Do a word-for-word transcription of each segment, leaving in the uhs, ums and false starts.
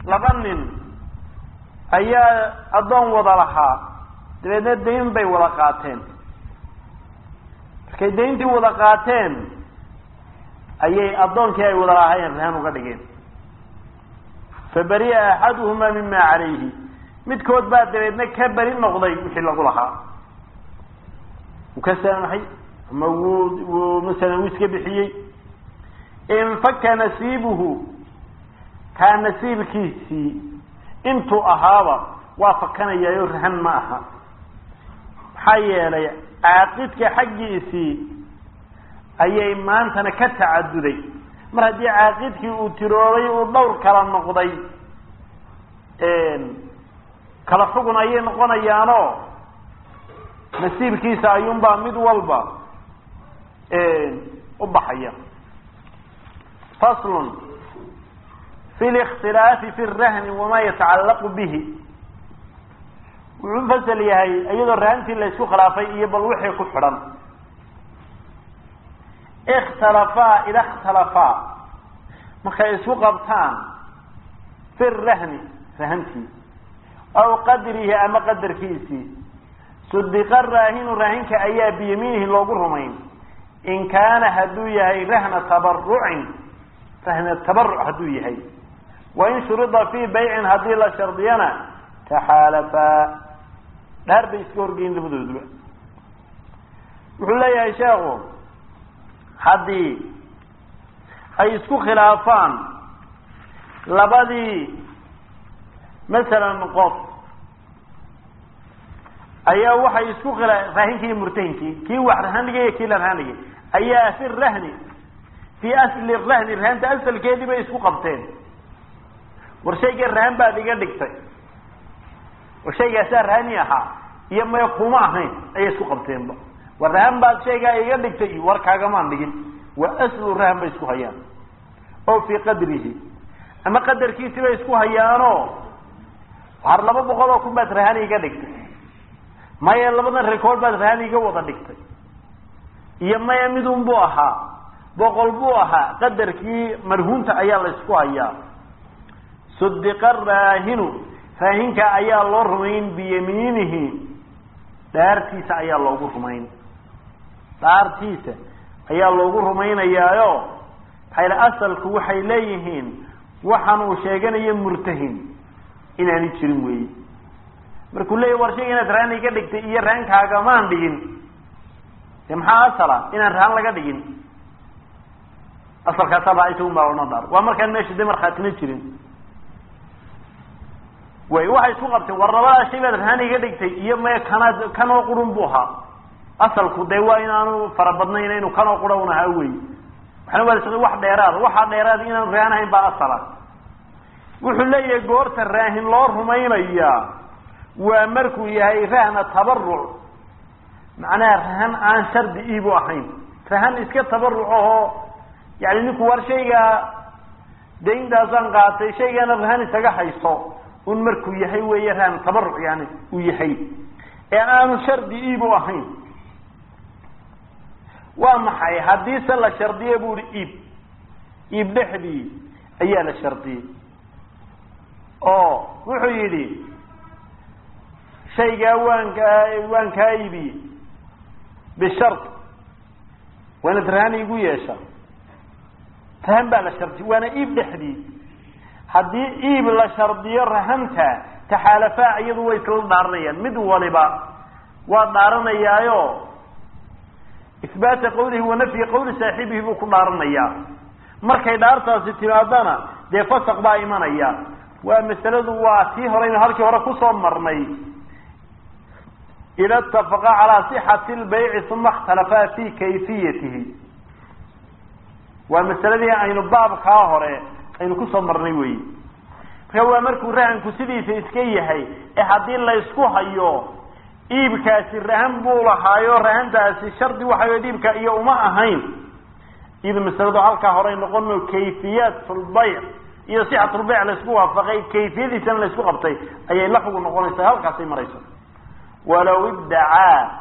لبنن أيا أدون وضلها دبنا دين بي وضقاتين كي دين دي وضقاتين أيا أدون كي وضلهاين رهان وقدقين فبرئ أحدهما مما عليه midkood baa dabeedna ka bari noqday wixii lagu lahaa وكسامحي موجود ومثلا ويسك بحيي إن فك نسيبه كان نسيب كيسي انتو أهابا وافقنا يا يرهن معها حيا لي عاقدك حقيسي أي إيمان تنكت عددي مرة دي عاقدك وتروري ودور كلا نقضي إن كلا حقنا أي نقونا يانو نسيب كيسا ينبع مد والبا إن أبحيا فصل في الاختلاف في الرهن وما يتعلق به وعنفصل يهي أيضا الرهنتي اللي يسو خلافي يبال وحي كفرا اختلفا إذا اختلفا مخا يسو قبطان في الرهن رهنتي أو قدره أما قدر كيسي صدق الراهن الراهنك أيا بيمينه لوقرهمين إن كان هدو يهي رهن تبرع رهن التبرع هدو يهي وإن شرط في بيع هدي الله شرطينا تحالفا دار بيسكور جين لبدود بقى وحول يا شيخو هدي هيسكو خلافان لبدي مثلا نقاط أيها واحد يسكو خلاف فاهين كي مرتين كي كي واحد هنجي كي لا هنجي أيها في الرهن في أصل الرهن الرهن ده أصل كي دي بيسكو قبتين ورشيء الرهن بعد يجي دكتور وشيء يسار رهنيها يوم يقوم هين أي يسكو قبتين بقى والرهن بعد شيء يجي دكتور وركا كمان دين وأصل الرهن بيسكو هيان أو في قدره أما قدر كي تبي يسكو هيانو هرلبا بقولوا كم بس رهن يجي دكتور ما يلبنا ريكورد بس رهن يجي وضع دكتور يوم يمدون بوها بقول بوها قدر كي مرهون تأيال يسكو هيان صدق الراهن فهنك أيا الله رمين بيمينه دارتيس أيا الله رمين دارتيس أيا الله رمين أيايو حيث أصل كوحي ليهين وحنو شيغان يمرتهين إنا نتشرم وي مركول لي ورشيغان تراني كدكت إيا رانك هاقامان دين يمحا أصلا إنا رهان لك دين أصل كتابة أيتهم باونادار ومركان ماشي دي مرخات نتشرم way waxay isku qabtay warrabada shayga rahan iga dhigtay iyo ma kana kana qurun buuha asalku day waa inaanu farabadnayn inuu kana qurownaha way waxna wada wax dheeraad waxa dheeraad inaan raanayn ba asala wuxuu leeyahay goorta raahin loo rumaynaya waa markuu yahay rahna tabarruc macnaa rahan aan shardi iibo ahayn rahan iska tabarruc oo yaani ninku war shayga deyndaasaan qaatay shaygana rahan isaga haysto un markuu yahay weeye raan tabarruc yani uu yahay ee aanu shardi iibo ahayn waa maxay hadii la shardiye buu iib iib dhexdii ayaa la shardiyay oo wuxuu yidhi shayga waanka waan ka iibi bishart wana draani igu yeesha taan baa la shardi wana iib dhexdii haddii iib la shardiyo rahanta taxaalafaa iyadu way isla dhaaranayaan mid waliba waa dhaaranayaayo isbaata qawlihi wa nafyi qawli saaxibihi buu ku dhaaranayaa markay dhaartaasi timaadana dee fasaq baa imanaya waa masaladu waa tii horeyna halkii hore kusoo marnay ida ittafaqa calaa sixati lbayci uma ikhtalafa fi kayfiyatihi waa masaladii aynu baabkaa hore aynu ku soo marnay weey marka waa markuu rahanku sidiisa iska yahay ee hadii la isku hayo iibkaasi rahan buu lahaayo rahantaasi shardi waxa ay iibka iyo uma ahayn iib masaladu halka hore noqono kayfiyatul bay' iyo sixatul bay' la isku waafaqay kayfiyadiisa la isku qabtay ayay la xugu noqonaysaa halkaas ay marayso walaw idda'a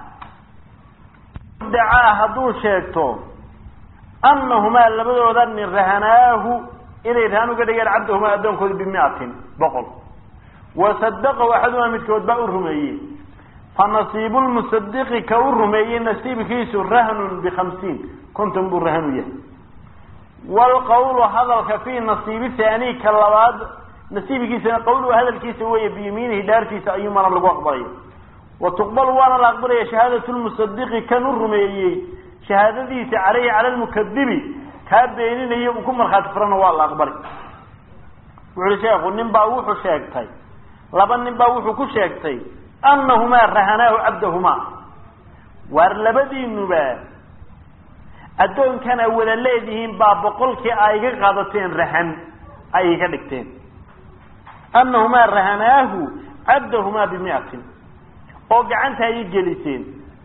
idda'a hadu sheegto annahuma labadooda min rahanaahu إلى رهان وقد قال عبدهما أدون كود بمئة بقل وصدق واحدهما متكود بقى الرميين فنصيب المصدق كالرميين نصيب كيس رهن بخمسين كنتم بالرهنية والقول هذا الكفي نصيب الثاني كاللباد نصيب كيس قول هذا الكيس هو بيمينه دار كيس أيما نبلغ أقبريه وتقبل وانا الأقبرية شهادة المصدق كالرميين شهادة دي عليه على المكذب كابينين يومكم مرخات فرنا والله أقبري وعلى شيخ ونبا وحو شاكتاي لبن نبا وحو كشاكتاي أنهما رهناه عبدهما وارلبدي النبا أدون كان أولا ليدهم باب قلك أيها قادتين رهن أيها دكتين أنهما رهناه عبدهما بمئة وقعنتها يجلسين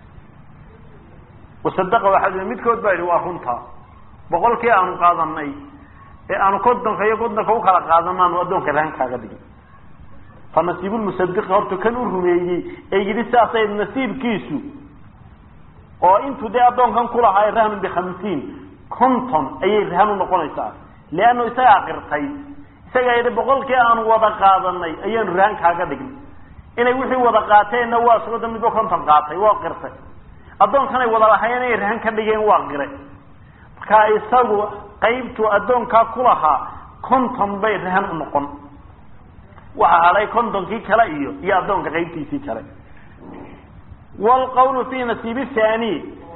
وصدق واحد من متكود بايري وأخنتها بقولك أنا قادمني أنا كنت خير كنت كوكا قادمنا وأدون كرهن كاغدي فنصيب المصدق هرتو كانوا رميي أيجي ساعتين نصيب كيسو وأنتو دي أدون كان كلها هاي رهن بخمسين كنتم أي رهن نقول إساء لأنه إساء قرطي إساء يدي بقولك أنا وضع قادمني أي رهن كاغدي إنه يوحي وضع قاتين نواس وضع مدو كنتم قاتي وقرطي أدون كان وضع لحياني رهن كدقين واقري ka isagu qaybtu adoonka kulaha konton bay rahan u noqon waxa halay kontonkii kala iyo iyo adoonka qaybtiisii kale wal qawlu fi nasib thani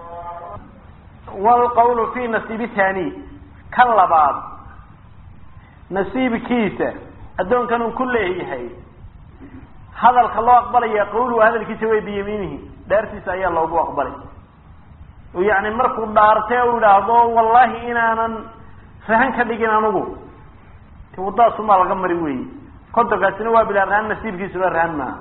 wal qawlu fi nasib thani kalabaad nasiibkiisa adoonkan uu kuleeyahay hadalka loo aqbalaya qawlu hadalkiisa way biyamiinihi daartiisa ayaa loogu aqbalay ويعني مركو دارته ويراهدو والله inaanan rahan ka dhigin anigu wada suma laga mari weey qodobkaasina waa bila rahan nasiibkiisu waa rahan ma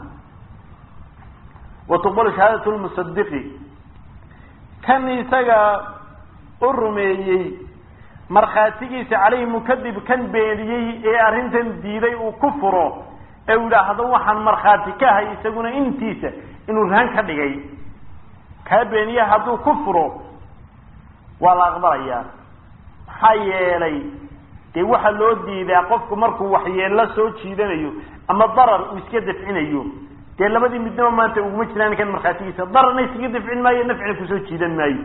وتقبل شهادة المصدق كان isaga urmeeyay marxaatigiisa عليه مكذب كان beeniyay ee arintan diiday uu ku furo ee wadaahdo waxaan marxaati ka hay isaguna intiisa inuu rahan ka dhigay كابينيا هذو كفروا ولا أقبليا حيالي دي واحد لو دي إذا قفك مركو وحيال لا سوت شيء ذنيو أما الضرر ويسكدف عنيو دي لما دي مدنما ما أنت ومثلان كان مرخاتيسا الضرر نيسكدف عن ما ينفعك وسوت شيء ذن ماي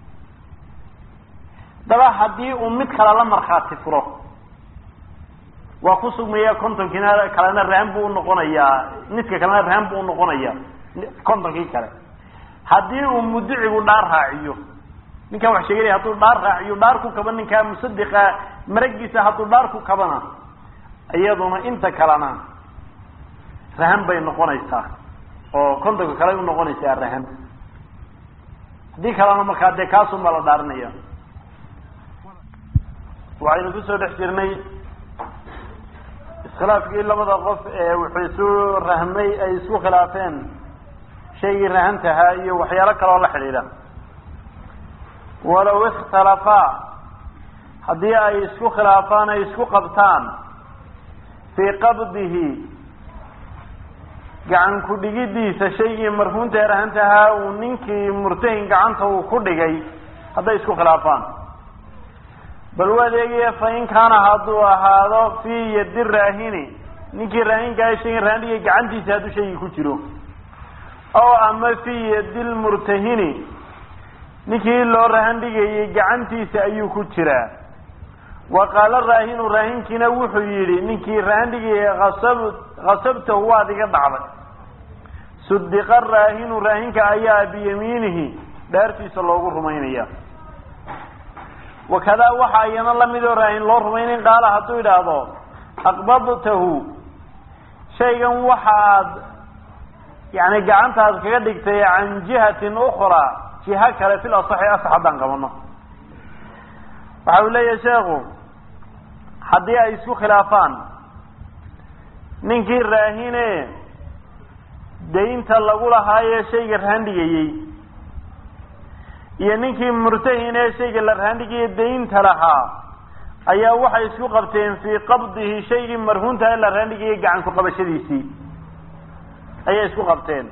دبا حدي ومدخل على مرخاتي فروه وقصوا مياه كنتم كنا كلانا رهنبو نقونيا نسك كلانا رهنبو نقونيا كنتم كي كلا haddii uu mudicigu dhaar raaciyo ninka wax sheegay hadduu dhaar raaciyo dhaarku kaban ninka musaddiqa maragiisa hadduu dhaarku kabana iyaduna inta kalena rahan bay noqonaysaa oo kontonka kale u noqonaysaa rahan hadii kalena markaa dee kaasuu ma la dhaarinaya waxaynu kusoo dhex jirnay iskhilaafkii labada qof ee wuxuu isu rahmay ay isku khilaafeen شيء رهنتها هي وحيالك الله حليلا ولو اختلفا هدي يسكو خلافان يسكو قبطان في قبضه قعن كدقيديس شيء مرهون رهنتها وننكي مرتين قعنته كدقي هذا يسكو خلافان بل وليه فإن كان هذا هذا في يد الراهني ننكي راهن قاي شيء رهنتي قعنتي سادو شيء كتيرو أو أما في يد المرتهن نكي لو رهن دغي غعنتيسا ايو كجرا وقال الراهن راهن كنا وحو يري نكي رهن دغي غصب غصبته هو ادغه دعبه صدق الراهن راهن كايا بيمينه دارتيسا لوغو رمينيا وكذا وحا ينا لميدو راهن لو رمينين قال هدو يدادو اقبضته شيئا وحاد يعني قعنت هذا كدغتي عن جهة أخرى جهة كلا في الأصح أصحابا قبلنا وحاول يا شيخ حدي يسو خلافان ننكي راهين دين تلقوا هاي شيء رهندي يا ننكي مرتهين شيء رهندي دين تلها أيا وحا يسو قبتين في قبضه شيء مرهون تلا رهندي قعنت قبشديسي ayay isku qabteen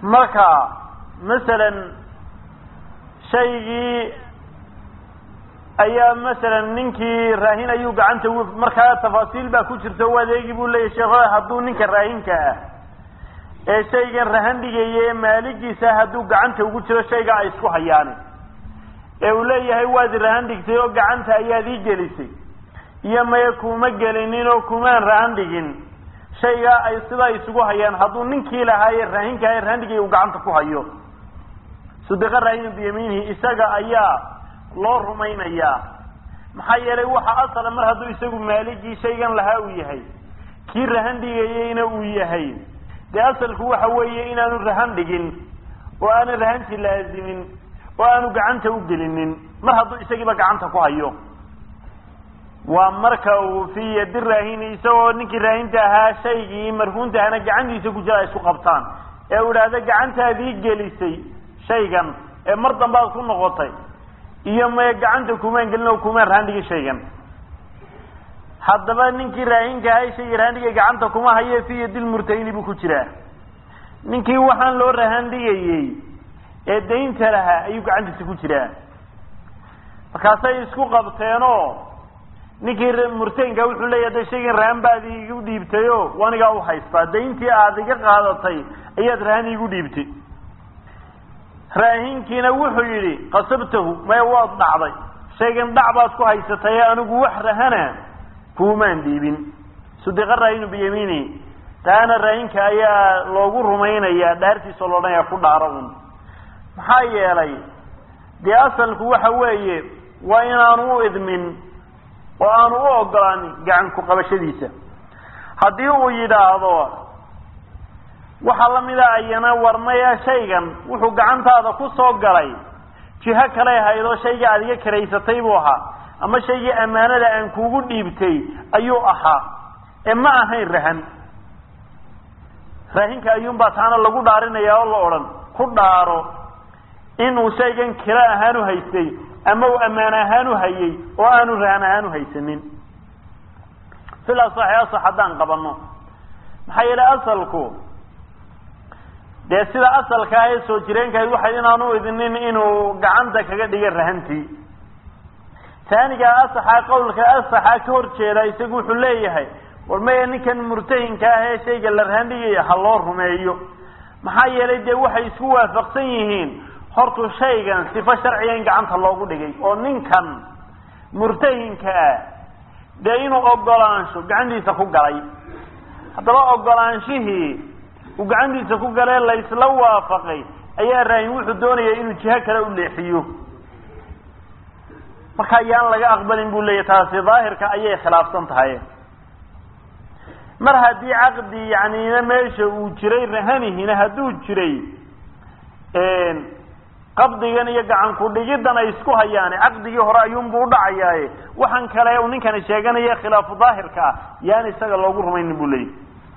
marka midalan shaygii ayaa masalan ninkii raahin ayuu gacanta markaa tafaasiil baa ku jirta oo adeegi buu leeyahay sheekh hadduu ninka raahinka ah ee shaygan rahan dhigayay maaligiisa hadduu gacanta ugu jiro shayga ay isku hayaan ee uu leeyahay waad rahan dhigtay oo gacanta ayaad ii gelisay iyo ma kuma gelinin oo kuma rahan dhigin shayga ay sida isugu hayaan hadduu ninkii lahaay raahinka ay rahan dhigay uu gacanta ku hayo sadaqa raahin biyamiinihi isaga ayaa loo rumaynayaa maxaa yeelay waxa asal mar hadduu isagu maaligii shaygan lahaa uu yahay kii rahan dhigayayna uu yahay de asalku waxa weeye inaanu rahan dhigin oo aanu rahanti laazimin oo aanu gacanta u gelinin mar hadduu isagiiba gacanta ku hayo waa marka uu fi yadi raahin isagoo ninkii raahinta ahaa shaygii marhuunta ahna gacantiisa ku jira isku qabtaan ee uu idhaahdo gacantaadii gelisay shaygan ee mar dambaad ku noqotay iyo ma gacanta kumaan gelin oo kumaan rahan dhigin shaygan haddaba ninkii raahinka ahay shayga rahan dhigay gacanta kuma haye fi yadil murtahini buu ku jiraa ninkii waxaan loo rahan dhigayey ee daynta lahaa ayuu gacantiisa ku jiraa markaasay isku qabteenoo ninkii murtahinka wuxuu leeyahay de shaygan rahan baad iigu dhiibtayo wanigaa u haystaa dayntii aad iga qaadatay ayaad rahan iigu dhiibtay raahinkiina wuxuu yidhi qasabtahu maya waad dhacday shaygan dhac baad ku haysatay anigu wax rahana kuumaan dhiibin sadiqa raahinu biyamiini taana raahinka ayaa loogu rumaynayaa dhaartiisa loo dhanaya ku dhaaro un maxaa yeelay dee asalku waxa weeye waa inaanu u idmin oo aanu u ogolaanin gacan ku qabashadiisa haddii uu yidhaahdo waxaa lamida ayana warmaya shaygan wuxuu gacantaada ku soo galay jiho kale haydoo shaygii aad iga karaysatay buu ahaa ama shaygii ammaanada aan kuugu dhiibtay ayuu ahaa ee ma ahayn rahan raahinka ayuunbaa taana lagu dhaarinaya oo la odhan ku dhaaro inuu shaygan kira ahaan u haystay ama uu ammaan ahaan u hayay oo aanu rahan ahaan u haysanin sidaas waxay asax haddaan qabanno maxaa yeelay asalku dee sida asalka ah ee soo jireenkahayd waxay inaanu idinin inuu gacanta kaga dhigay rahantii taaniga asaxa qowlka asaxa ka hor jeeda isagu wuxuu leeyahay war maya ninkan murtahinka ah ee shayga la rahan dhigaya ha loo rumeeyo maxaa yeelay dee waxay isku waafaqsan yihiin hortu shaygan sifo sharciga in gacanta loogu dhigay oo ninkan murtahinka ah dee inuu ogolaansho gacantiisa ku galay haddaba ogolaanshihii uu gacantiisa ku galee laysla waafaqay ayaa raahin wuxuu doonaya inuu jiho kale u leexiyo marka ayaan laga aqbalin buu leeyahay taasi daahirka ayay khilaafsan tahay mar haddii caqdi yacnina meesha uu jiray rahanihina hadduu jiray qabdigan iyo gacan ku dhigidan ay isku hayaan caqdigii hore ayuunbuu udhacayaaye waxaan kale uu ninkani sheeganaya khilaafu daahirka ah yaan isaga loogu rumaynin buu leeyahy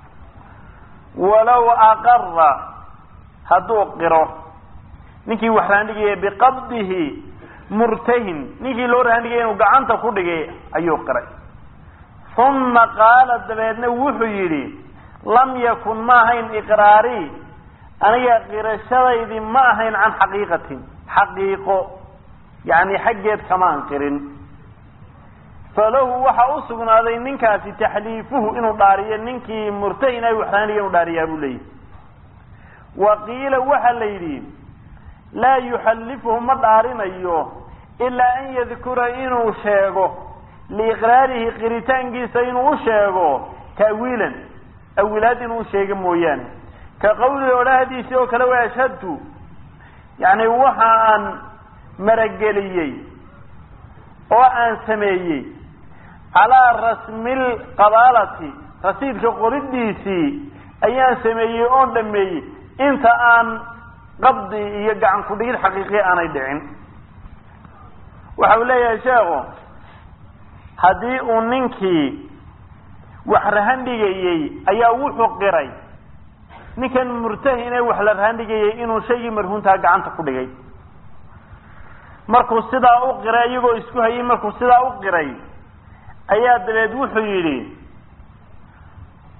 walow aqara hadduu qiro ninkii wax rahan dhigaya biqabdihi murtahin ninkii loo rahan dhigaya inuu gacanta ku dhigay ayuu qiray uma qaala dabeedna wuxuu yidhi lam yakun ma ahayn iqraari aniga qirashadaydii ma ahayn can xaqiiqatin xaqiiqo yani xaggeed kamaan qirin falahu waxa u sugnaaday ninkaasi taxliifuhu inuu dhaariyo ninkii murtahin ay waxraaniga inuu dhaariyaa buu leeyahy wa qiila waxa la yidhi laa yuxallifuhu ma dhaarinayo ilaa an yadkura inuu sheego liiqraarihi qiritaankiisa inuu u sheego ta'wiilan awilaad inuu sheego mooyaane ka qawli odhahdiisi oo kale wa ashhadtu yani waxa aan marageliyey oo aan sameeyey calaa rasmil qabaalati rasiidka qoridiisii ayaan sameeyey oon dhameeyey inta aan qabdi iyo gacan ku dhigid xaqiiqiya aanay dhicin waxa uu leeyahay sheekhu haddii uu ninkii wax rahan dhigayey ayaa wuxuu qiray ninkan murtahin ee wax la rahan dhigayay inuu shaygii marhuuntaa gacanta ku dhigay markuu sidaa u qiray iyagoo isku hayay markuu sidaa u qiray ayaa dabeed wuxuu yidhi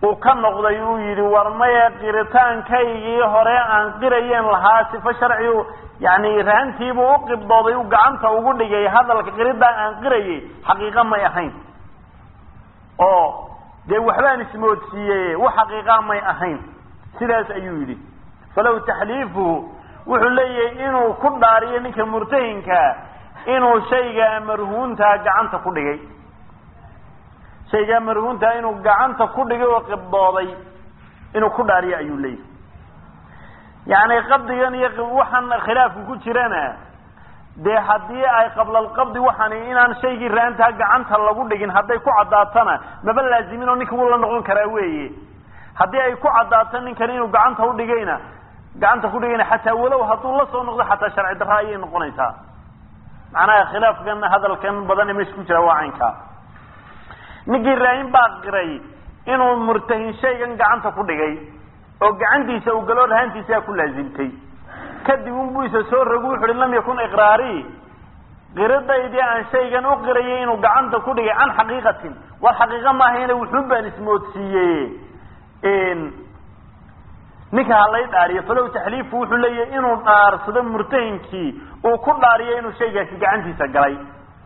وكان نقضي يريد ورمية قرتان كي هراء عن قريين لها صفة شرعي يعني رهنتي بوقب ضوضي وقعنت وقول لي هذا القرد عن قرية حقيقة ما يحين أو دي وحبان اسمه تسيه وحقيقة ما يحين سلاس أيولي فلو تحليفه وحليه إنه كل داري إنك مرتين كا إنه شيء مرهون تا قعنت كل شيء شيء مرهون تا إنه قعنت كل شيء وقب ضوضي إنه كل داري أيولي يعني قبض يعني وحن خلاف كتيرنا ده حدي أي قبل القبض وحني إن أنا شيء رأنتها قعنتها الله لكن حدي كعداتنا ما بل لازمين إنك والله نقول كراوي حدي أي كعداتنا كريم وقعنتها ودقينا قعنتها كودقينا حتى ولو هطول الله صار نقول حتى شرع الرأي نقوليتها معناه خلاف كان هذا الكلام بدن مش كتير واعنك نجي رأين باقري إنه مرتهن شيء قعنتها كودقي oo gacantiisa uu galo rahantiisa ku laazimtay kadib uu buisa soo ragu xulin lam yakun iqraari qiradaydii aan shaygan u qirayay inuu gacanta ku dhigay aan xaqiiqatin war xaqiiqa ma ahayna wuxuu baan ismoodsiiyay in ninka halay dhaariyo falow tahliifu wuxuu leeyahay inuu dhaarsado murtahinkii oo ku dhaariyay inuu shaygaasi gacantiisa galay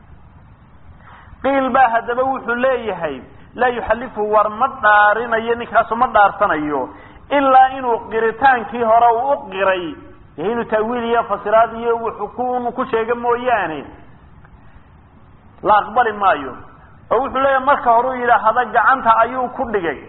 qiil ba hadaba wuxuu leeyahay la yuhallifu war ma dhaarinayo ninkaas ma dhaarsanayo إلا إنه قرتان كي هراء أقري إنه تأويلية فصرادية وحكوم كشيء موياني لا أقبل مايو أو حلية مركه إلى هذا جعنتها أيو كردقي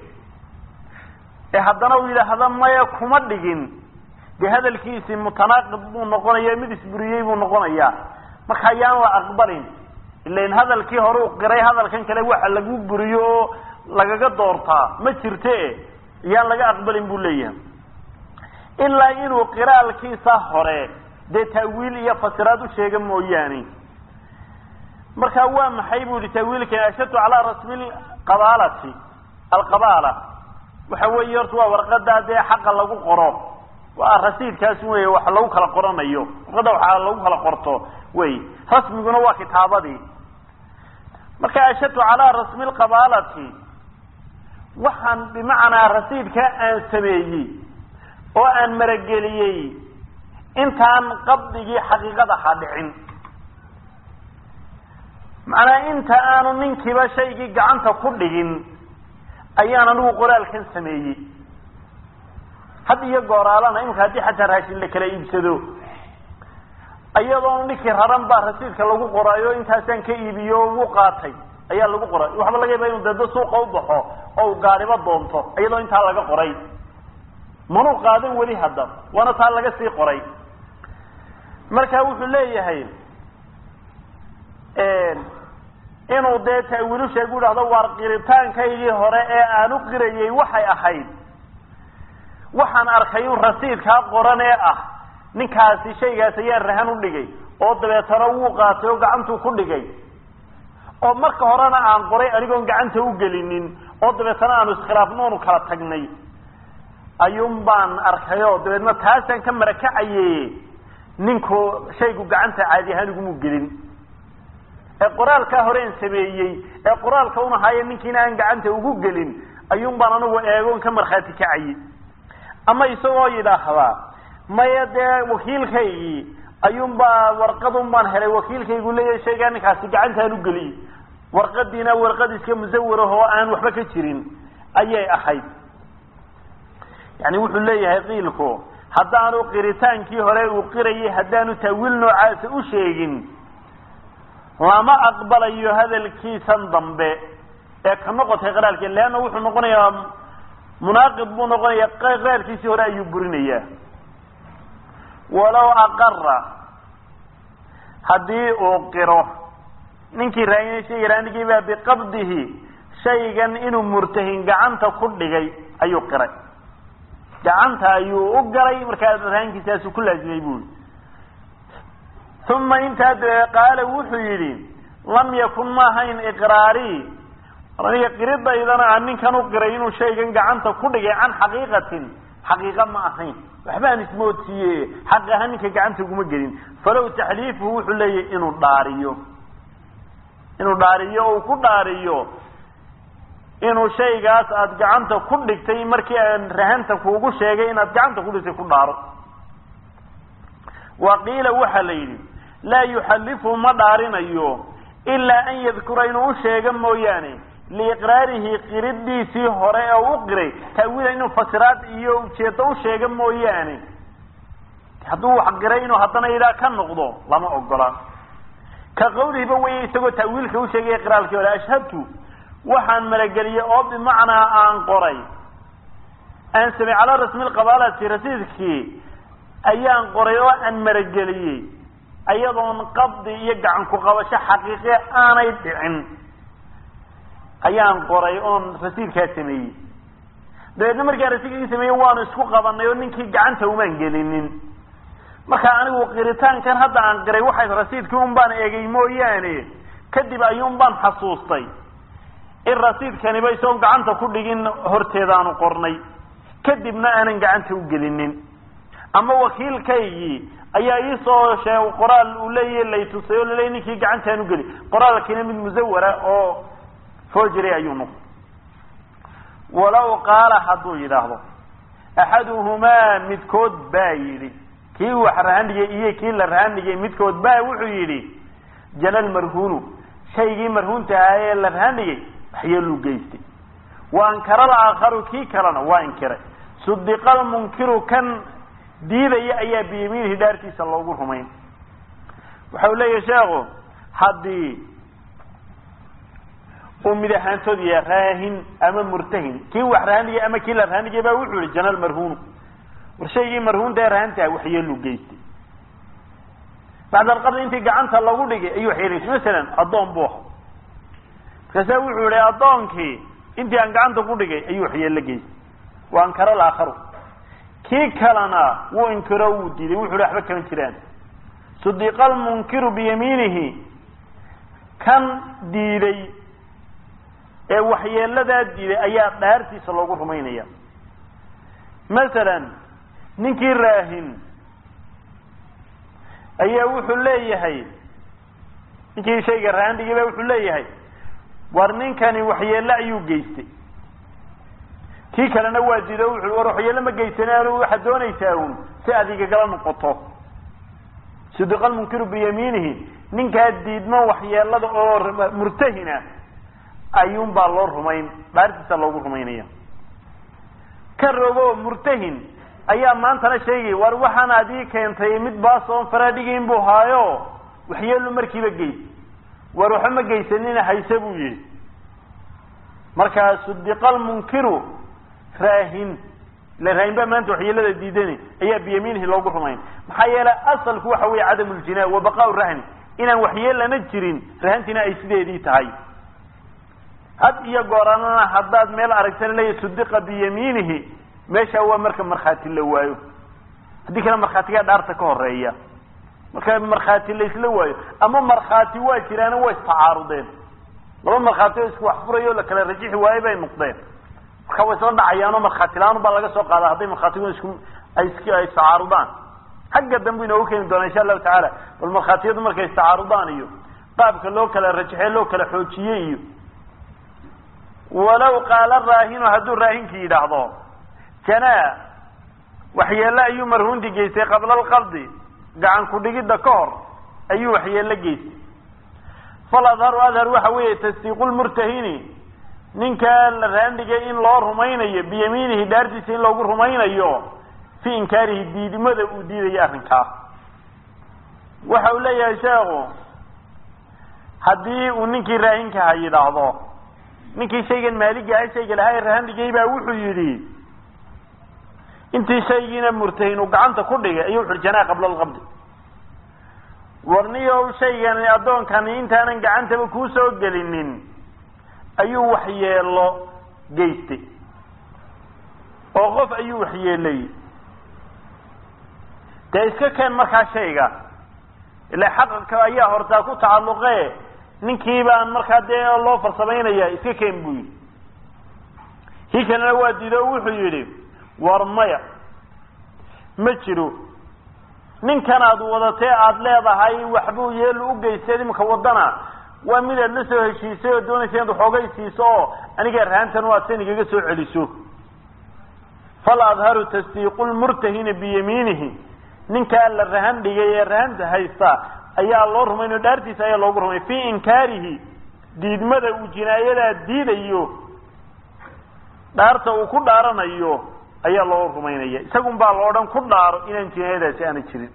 إحدنا إلى هذا ما يكون مدقين بهذا الكيس متناقض ونقنية مدس بريي ونقنية مخيان وأقبلين إلا إن هذا الكي هراء أقري هذا الكي كلا واحد لقو بريو لقا دورتا ما ترتيه yaan laga aqbalin buu leeyahay illa inuu qiraalkiisa hore de tawiil iyo fasiraad u sheega mooyaane marka waa maxay buu tawiilka ashatu ala rasmi qabalati alqabala waxa weey horta waa warqada de xaq lagu qoro waa rasiidkaas weey wax lagu kala qoranayo warqada waxa lagu kala qorto weey rasmiguna waa kitaabadii marka ashatu ala rasmi alqabalati waxaan bimacnaa rasiidka aan sameeyay oo aan marageliyay intaan qabdigii xaqiiqada hadhicin macnaa inta aanu ninkiiba shaygii gacanta ku dhigin ayaan anigu qoraalkan sameeyay had iyo gooraalana imka hadii xataa raashin la kala iibsado ayadoo ninkii raran baa rasiidka lagu qoraayo intaasaan ka iibiyo ugu qaatay ayaa lagu qoray waxba laga yaabaa inuu dad suuqa u baxo oo gaariba doonto iyadoo inta laga qoray manu qaadan wali hadda wana taa laga sii qoray marka wuxuu leeyahay een inuu de tawiilu sheegu dhahdo war qiritaankaygii hore ee aanu qirayay waxay ahayd waxaan arkay in rasiidka qoran ee ah ninkaasi shaygaas ayaa rahan u dhigay oo dabeetana uu qaatay oo gacantu ku dhigay oo marka horena aan qoray anigoon gacanta u gelinin oo dabeetana aan iskhilaafnoonu kala tagnay ayuun baan arkayo dabeetna taasaan ka marakacayay ninku shaygu gacanta caadi ahaan ugu gelin ee qoraalka horeen sameeyay ee qoraalka una haye ninkiina aan gacanta ugu gelin ayuun baan anigu eegoon ka marxaati kacay ama isagoo yidhaahdaa maya dee wakiilkaygii ayuun baa warqadun baan helay wakiilkaygu leeyahay shaygaa ninkaasi gacantaan u geliyay warqadiina warqad iska musawir ah oo aan waxba ka jirin ayay ahayd yani wuxuu leeyahay qiilku haddaanu qiritaankii hore uu qirayay haddaanu tawiil noocaasa u sheegin lama aqbalayo hadalkiisan dambe ee ka noqotay qiraalkii leanna wuxuu noqonayaa munaaqid buu noqonayaa qiraalkiisii hore ayuu burinayaa walow aqara haddii uu qiro ninkii raayinay shayga raanigii baa biqabdihi shaygan inuu murtahin gacanta ku dhigay ayuu qiray gacanta ayuu u galay markaa raankiisaasu ku laazimay buu ثم انت قال وحيدي لم يكن ما هين اقراري رني قريد ايضا عن كانوا قرينوا شيئا gacanta ku dhigay an xaqiiqatin xaqiiqa ma ahayn waxbaan ismoodsiye xaqaha ninka gacanta ugu gelin falow tahliifu wuxuu leeyahay inuu dhaariyo inuu dhaariyo oo ku dhaariyo inuu shaygaas aad gacanta ku dhigtay markii aan rahanta kuugu sheegay inaad gacanta ku dhigtay ku dhaaro waqiila waxa la yidhi laa yuxallifu ma dhaarinayo ilaa an yadkura inuu sheego mooyaane liiqraarihi qiridiisii hore ee u qiray taawiila inuu fasiraad iyo ujeedo u sheego mooyaane hadduu wax qiray inuu haddana ilaa ka noqdo lama ogola ka qawlihiba weeye isagoo taawiilka u sheegaya qiraalkii hore ashhadtu waxaan malageliyey oo bimacnaa aan qoray aan samey calaa rasmi lqabaalati rasiidkii ayaan qoray oo aan marageliyey ayadoon qabdi iyo gacan ku qabasho xaqiiqe aanay dhicin ayaan qoray oon rasiidkaa sameeyey dabeedna markaan rasiidkii sameeyey waanu isku qabanay oo ninkii gacanta umaan gelinin marka anigu qiritaankan hadda aan qiray waxay rasiidkii un baan eegay mooyaane kadib ayuun baan xasuustay in rasiidkaniba isagoon gacanta ku dhigin horteedaanu qornay kadibna aanan gacanta u gelinin ama wakiilkaygii ayaa iisoo sheeg qoraal uu leeyahay laytusay oo laleeyahy ninkii gacantaan ugeli qoraalkiina mid musawara oo foojiri ayuu noqday walaw qaala hadduu yidhaahdo axaduhumaa midkood baa yidhi kii wax rahandhigay iyo kii la rahandhigay midkood baa wuxuu yidhi jana lmarhuunu shaygii marhuunta ahaa ee la rahandhigay waxyeeluu geystay wa ankara alaakharu kii kalena waa inkiray sudiqa almunkiru kan diidaya ayaa biyamiinihi dhaartiisa loogu rumayn waxa uu leeyahay sheekhu haddii uu mid ahaantood yahay raahin ama murtahin kii wax rahandhigay ama kii la rahandhigay baa wuxuu yihi jana lmarhuunu war shaygii marhuunta ee rahantaha waxyeeluu geystay bacda alqabdi intii gacanta lagu dhigay ayuu waxyeelaysay masalan addoon buu aha markaasaa wuxuu yihi addoonkii intii aan gacanta ku dhigay ayuu waxyeello geystay wa ankara alaakharu kii kalena wuu inkiro wuu diiday wuxu hi waxba kama jiraan sudiqa almunkiru biyamiinihi kan diiday ee waxyeeladaa diiday ayaa dhaartiisa loogu rumaynaya masalan ninkii raahin ayaa wuxuu leeyahay ninkii shayga rahandhigay ba wuxuu leeyahay war ninkani waxyeello ayuu geystay kii kalena waa diido wuxuu war waxyeello ma geysanaan waxaad doonaysaa un si adiga gala noqoto sudiqa almunkiru biyamiinihi ninkaa diidmo waxyeelada oo murtahina ayuun baa loo rumayn dhaartiisa loogu rumaynaya ka rogo murtahin ayaa maantana sheegay war waxaan adii keentay mid baasoon faraadhigayn buu haayo waxyeelu markiiba geys war waxa ma geysanina hayse buu yihi markaa sudiqa almunkiru raahin la raahin baa maanta waxyeelada diidani ayaa biyamiinihi loogu rumayn maxaa yeelay asalku waxa weeye cadamu ljinaa wa baqaau rahni inaan waxyeelana jirin rahantina ay sideedii tahay had iyo gooranana haddaad meel aragtana leeyahy sudiqa biyamiinihi meesha waa marka markhaati la waayo haddii kale markhaatigaa dhaarta ka horeeya marka markhaati laisla waayo ama markhaati waa jiraana waa istacaarudeen laba markhaati oo isku wax furayo la kala rajixi waayo bay noqdeen marka way isla dhacayaanoo markhaati la-aan baa laga soo qaada hadday markhaatigu isku ay is ay istacaarudaan xagga dambe inoogu keeni doona insha allahu tacaala bal markhaatiyadu markay istacaarudaan iyo qaabka loo kala rajaxe loo kala xoojiyey iyo walaw qaala raahinu hadduu raahinkii yidhaahdo janaa waxyeello ayuu marhuunti geystay qabla alqabdi gacan ku dhigidda ka hor ayuu waxyeello geystay fal adharu adhar waxa weeye tasdiiqu lmurtahini ninkaa la raandhigay in loo rumaynayo biyamiinihi dhaartiisa in loogu rumaynayo fii inkaarihi diidimada uu diidayo arrinkaa waxa uu leeyahay sheekhu haddii uu ninkii raahinkaha yidhaahdo ninkii shaygan maaligii aha shayga lahaa ee rahandhigay baa wuxuu yidhi intii shaygiina murtahin uu gacanta ku dhigay ayuu wuxu janaa qabla alqabdi warniyow shaygani addoonkani intaanan gacantaba kuu soo gelinin ayuu waxyeelo geystay oo qof ayuu waxyeelay dee iska keen markaa shayga ilaa xaqaka ayaa hortaa ku tacalluqe ninkii baan markaa dee loo farsamaynaya iska keen buu yidhi kii kalena waa diido o wuxuu yidhi war maya ma jiro ninkan aad wadatee aada leedahay waxbuu yeelu u geystay imika waddana waa mid aad la soo heshiisay oo doonaysa inaad waxoogay siiso oo aniga rahantan waa tan igaga soo celiso fal adharu tasdiiqu lmurtahini biyamiinihi ninkaa la rahan dhigay ee rahanta haysta ayaa loo rumaynayo dhaartiisa ayaa loogu rumay fii inkaarihi diidmada uu jinaayadaa diidayo dhaarta uu ku dhaaranayo ayaa loo rumaynaya isagun baa loo dhan ku dhaaro inaan jinaayadaasi aana jirin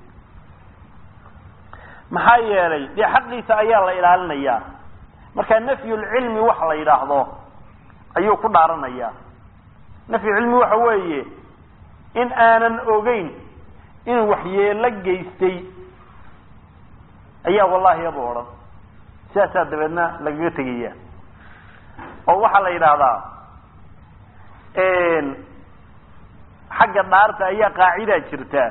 maxaa yeelay dee xaqiisa ayaa la ilaalinayaa marka nafyulcilmi wax la yidhaahdo ayuu ku dhaaranayaa nafyulcilmi waxa weeye in aanan ogeyn inuu waxyeelo geystay ayaa wallahi aba odhan sidaasaa dabeedna lagaga tegaya oo waxaa la yidhaahdaa xagga dhaarta ayaa qaacidaa jirta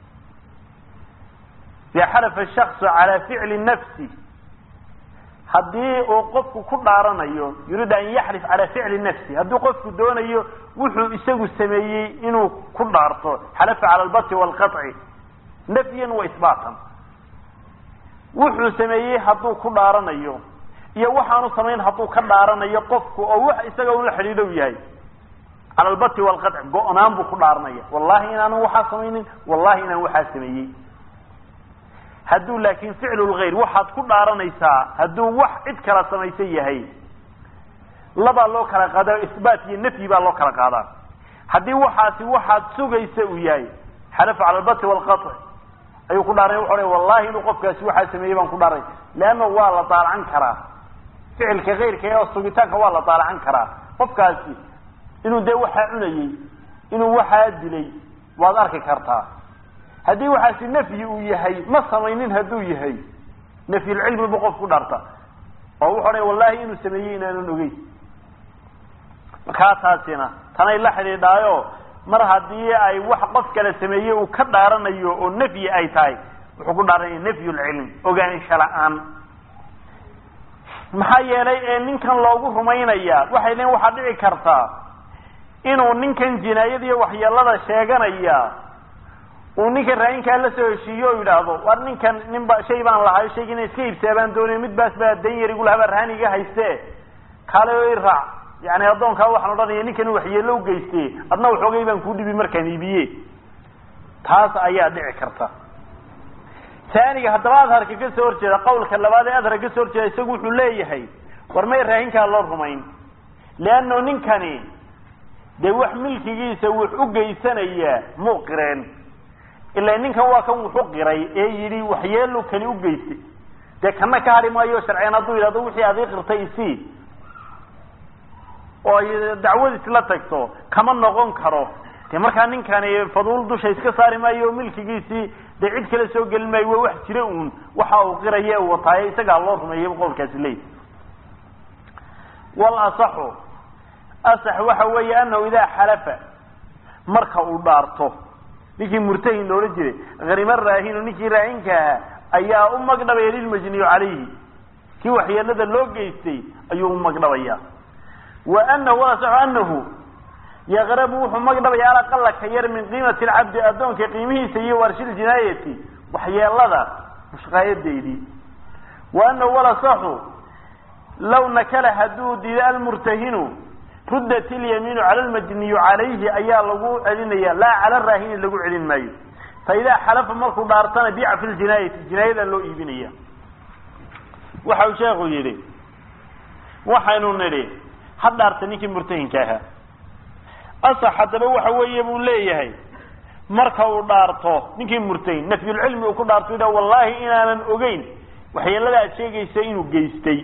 ida xalafa shaksu calaa ficli nafsi haddii uu qofku ku dhaaranayo yuriid an yaxlif calaa ficli nafsi haddii qofku doonayo wuxuu isagu sameeyey inuu ku dhaarto xalafa cala albati waalqaطci nafyan wa isbaatan wuxuu sameeyey hadduu ku dhaaranayo iyo waxaanu samayn hadduu ka dhaaranayo qofku oo wax isaga ula xidhiidhow yahay cala albati waalqaطci go-naan buu ku dhaaranaya wallahi inaanan waxaa samaynin wallahi inaan waxaa sameeyey hadduu laakin ficlu lgayr waxaad ku dhaaranaysaa hadduu wax cid kala samaysan yahay labaa loo kala qaadaa isbaat iyo nafyi baa loo kala qaadaa haddii waxaasi waxaad sugaysa uu yahay xalafa cala albati waalqaطci ayuu ku dhaaranay wuxu odhan wallahi inuu qofkaasi waxaa sameeyey baan ku dhaaray leanna waa la daalacan karaa ficilka kayrka ee sugitaanka waa la daalacan karaa qofkaasi inuu dee waxaa cunayey inuu waxaa dilay waad arki kartaa haddii waxaasi nafyi uu yahay ma samaynin hadduu yahay nafyulcilmi bu qof ku dhaarta oo wuxu odhan wallahi inuu sameeyey inaanan ogeyn markaa taasina tanay la xidhiidhaayo mar haddii ay wax qof kale sameeyey uu ka dhaaranayo oo nafyi ay tahay wuxuu ku dhaaranaya nafyulcilm ogaansha la-aan maxaa yeelay ee ninkan loogu rumaynaya waxay leeyiin waxaa dhici kartaa inuu ninkan jinaayadiiyo waxyeelada sheeganaya uu ninka raayinkaa la soo heshiiyo oo yidhaahdo war ninkan ninba shay baan lahayo shayga ina iska iibsaabaan doonay mid baas baa dan yar igu lahaa baa rahan iga hayste kaale o i raac yani addoonkaa waxaan odhanaya ninkan waxyeelo u geyste adna waxoogay baan kuu dhibi markaan iibiye taas ayaa dhici karta taaniga haddaba adharka ka soo horjeeda qawlka labaad ee adharka ka soo horjeeda isagu wuxuu leeyahay war may raahinkaa loo rumayn leanno ninkani dee wax milkigiisa wax u geysanaya muu qireen ilaa ninkan waa kan wuxu qiray ee yidhi waxyeelu kani u geystay dee kana ka hadhi maayo sharciyan hadduu yidhahdo wixii aad ii qirtay isii oo ay dacwad isla tagto kama noqon karo dee markaa ninkani faduul dusha iska saari maayo milkigiisii dee cid kale soo gelin maayo waa wax jira uun waxa uu qiraya u wataaye isagaa loo rumeeyay qowlkaasi leey wal asaxu asax waxa weeye annahu idaa xalafa marka uu dhaarto ninkii murtahin loola jiray harima raahinu ninkii raahinka ahaa ayaa u magdhabaya lilmajniyu calayhi kii waxyeelada loo geystay ayuu u magdhabaya wa anahu asaxu anahu yaqrabu wuxuu magdhabaya alaqala ka yar min qiimati lcabdi addoonka qiimihiisa iyo warshil jinaayati waxyeelada mushqaayadeydii wa anahu walasaxu law nakala hadduu diida almurtahinu ruddat ilyamiinu cala almajniyu calayhi ayaa lagu celinaya laa cala raahini lagu celin maayo fa idaa xalafa markuu dhaartana biica fi ljinaayati jinaayada loo iibinaya waxa uu sheekhu yidhi waxaynu nidhi ha dhaarta ninkii murtahinka ahaa asax haddaba waxa weeye buu leeyahay marka uu dhaarto ninkii murtahin nafyulcilmi uu ku dhaarto yidha wallahi inaanan ogeyn waxyeelada aad sheegaysa inuu geystay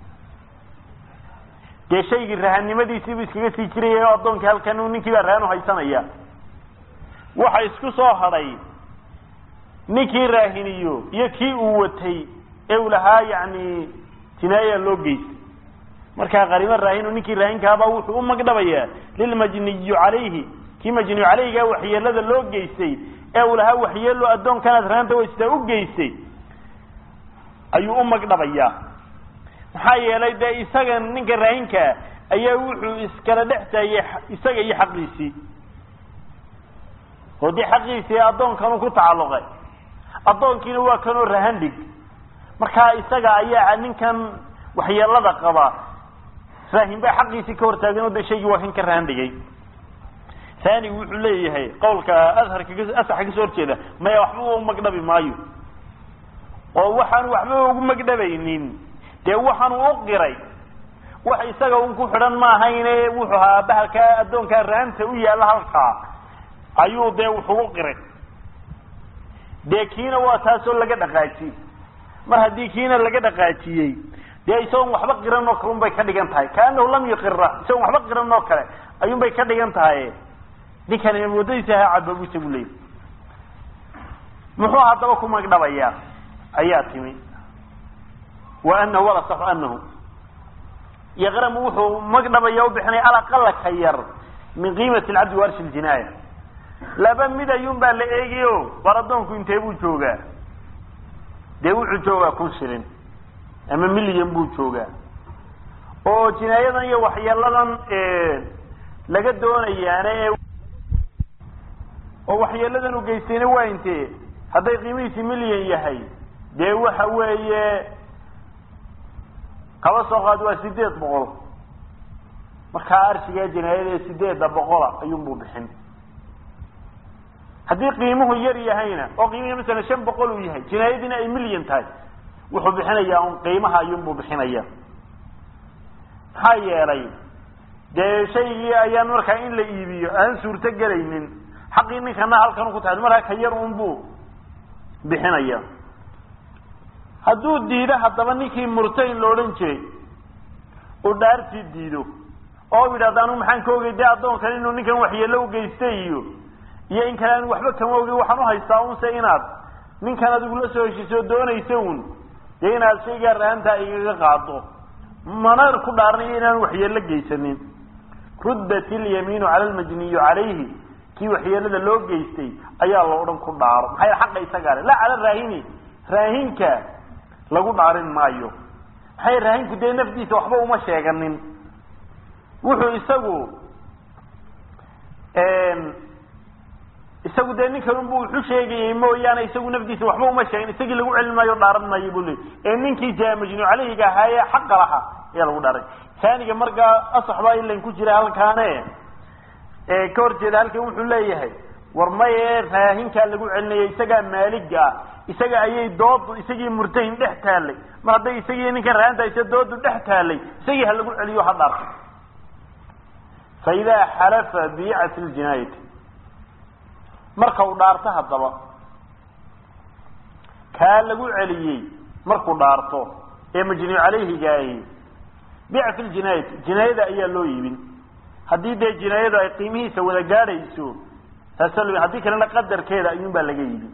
dee shaygii rahanimadiisiibuu iskaga sii jiraya oo addoonkii halkan ninkii baa rahan u haysanaya waxa isku soo hadhay ninkii raahiniyo iyo kii uu watay ee uu lahaa yani jinaaya loo geystay markaa qarimo raahinu ninkii raahinkaabaa wuxuu u magdhabayaa lilmajniyu calayhi kii majniyu calayhiga waxyeelada loo geystay ee uu lahaa waxyeelo addoonkanaad rahanta waysitaa u geystay ayuu u magdhabayaa maxaa yeelay dee isaga ninka raahinkaa ayaa wuxuu iskala dhex taagay isaga iyo xaqiisii oo dee xaqiisii addoonkanu ku tacalluqay addoonkiina waa kanoo rahan dhig markaa isaga ayaa ninkan waxyeelada qaba raahin baa xaqiisii ka hortaagan oo de shaygii waa kan ka rahan dhigay ثاني wuxuu leeyahay qowlka azharka asaxa ka soo horjeeda ma waxba uu magdhabi maayo oo waxaan waxba ugu magdhabaynin de waxaan uu qiray wax isaga uu ku xiran ma ahayne wuxuu haa bahalka adoonka raanta u yaala halka ayuu de wuxuu qiray de kiina waa taasoo laga dhaqaaji mar hadii kiina laga dhaqaajiyay de isoo waxba qiran oo kale bay ka dhigan tahay kaanuu lam yaqra isoo waxba qiran oo kale ayuu bay ka dhigan tahay ninkan ay wadaysa cababu sabulay muxuu hadaba ku magdhabaya ayaa timi wa annahu wala sah annahu يغرم وحو مقدم يوم بحني على قل خير من قيمة العبد وارش الجناية لبن مدى يوم بالإيجيو بردون كنت يبو جوجا ديو جوجا كوسرين أما ملي ينبو جوجا أو جناية يا وحي الله إيه لقد دون يعني أو وحي الله ذنو جيسين وينتي هذا قيمة مليون يحي ديو حوي kaba soo qaad waa sideed boqol marka arshiga jinaayada sideed boqol ayuu buu bixin hadii qiimuhu yar yahayna oo qiimuhu mesela shan boqol uu yahay jinaayadina ay milyan tahay wuxuu bixinayaa un qiimaha ayuu buu bixinayaa hayeelay de shaygi ayaan marka in la iibiyo aan suurta galaynin xaqiiqina halkan ku tahay marka ka yar un buu bixinayaa hadduu diido haddaba ninkii murtayn looran jiray oo dhaartii diido oo yidhahdaan maxaan ka ogay dee addoonkan inuu ninkan waxyeello u geystay iyo iyo in kale aan waxba kama ogay waxaan u haystaa unse inaad ninkan adigu la soo heshiisoo doonaysa un dee inaad shaygaa rahantaa igaga qaado mana ku dhaarnayo inaan waxyeello geysanin ruddat ilyamiinu cala almajniyi calayhi kii waxyeellada loo geystay ayaa la odhan ku dhaaro maxay xaqa isagaa le laa cala raahini raahinka lagu dhaarin maayo hay raahinku de nafdiisa waxba uma sheeganin wuxuu isagu een isagu de ninkan uu wuxuu sheegay mooyaane isagu nafdiisa waxba uma sheegin isagii lagu cilmayo dhaaran maayo buu leeyahay ee ninkii jaamajnu calayhiga haya xaq laha ee lagu dhaaray thaniga marka asxaba ilaa ku jira halkaane ee ka horjeeda halkan wuxuu leeyahay war maye raahinka lagu cilnayo isaga maaliga isaga ayay dood isagii murtahin dhex taalay ma haday isagii ninka raanta isa dood dhex taalay isagii hal lagu celiyo hadar فإذا حلف بيعة الجناية marka dhaarto hadaba ka lagu celiyay markuu dhaarto ee majnuu calayhi gaay bi'a fil jinaayat jinaayada ayaa loo iibin hadii de jinaayada ay qiimihiisa wada gaarayso taasoo hadii kale qadarkeeda ayuun baa laga iibin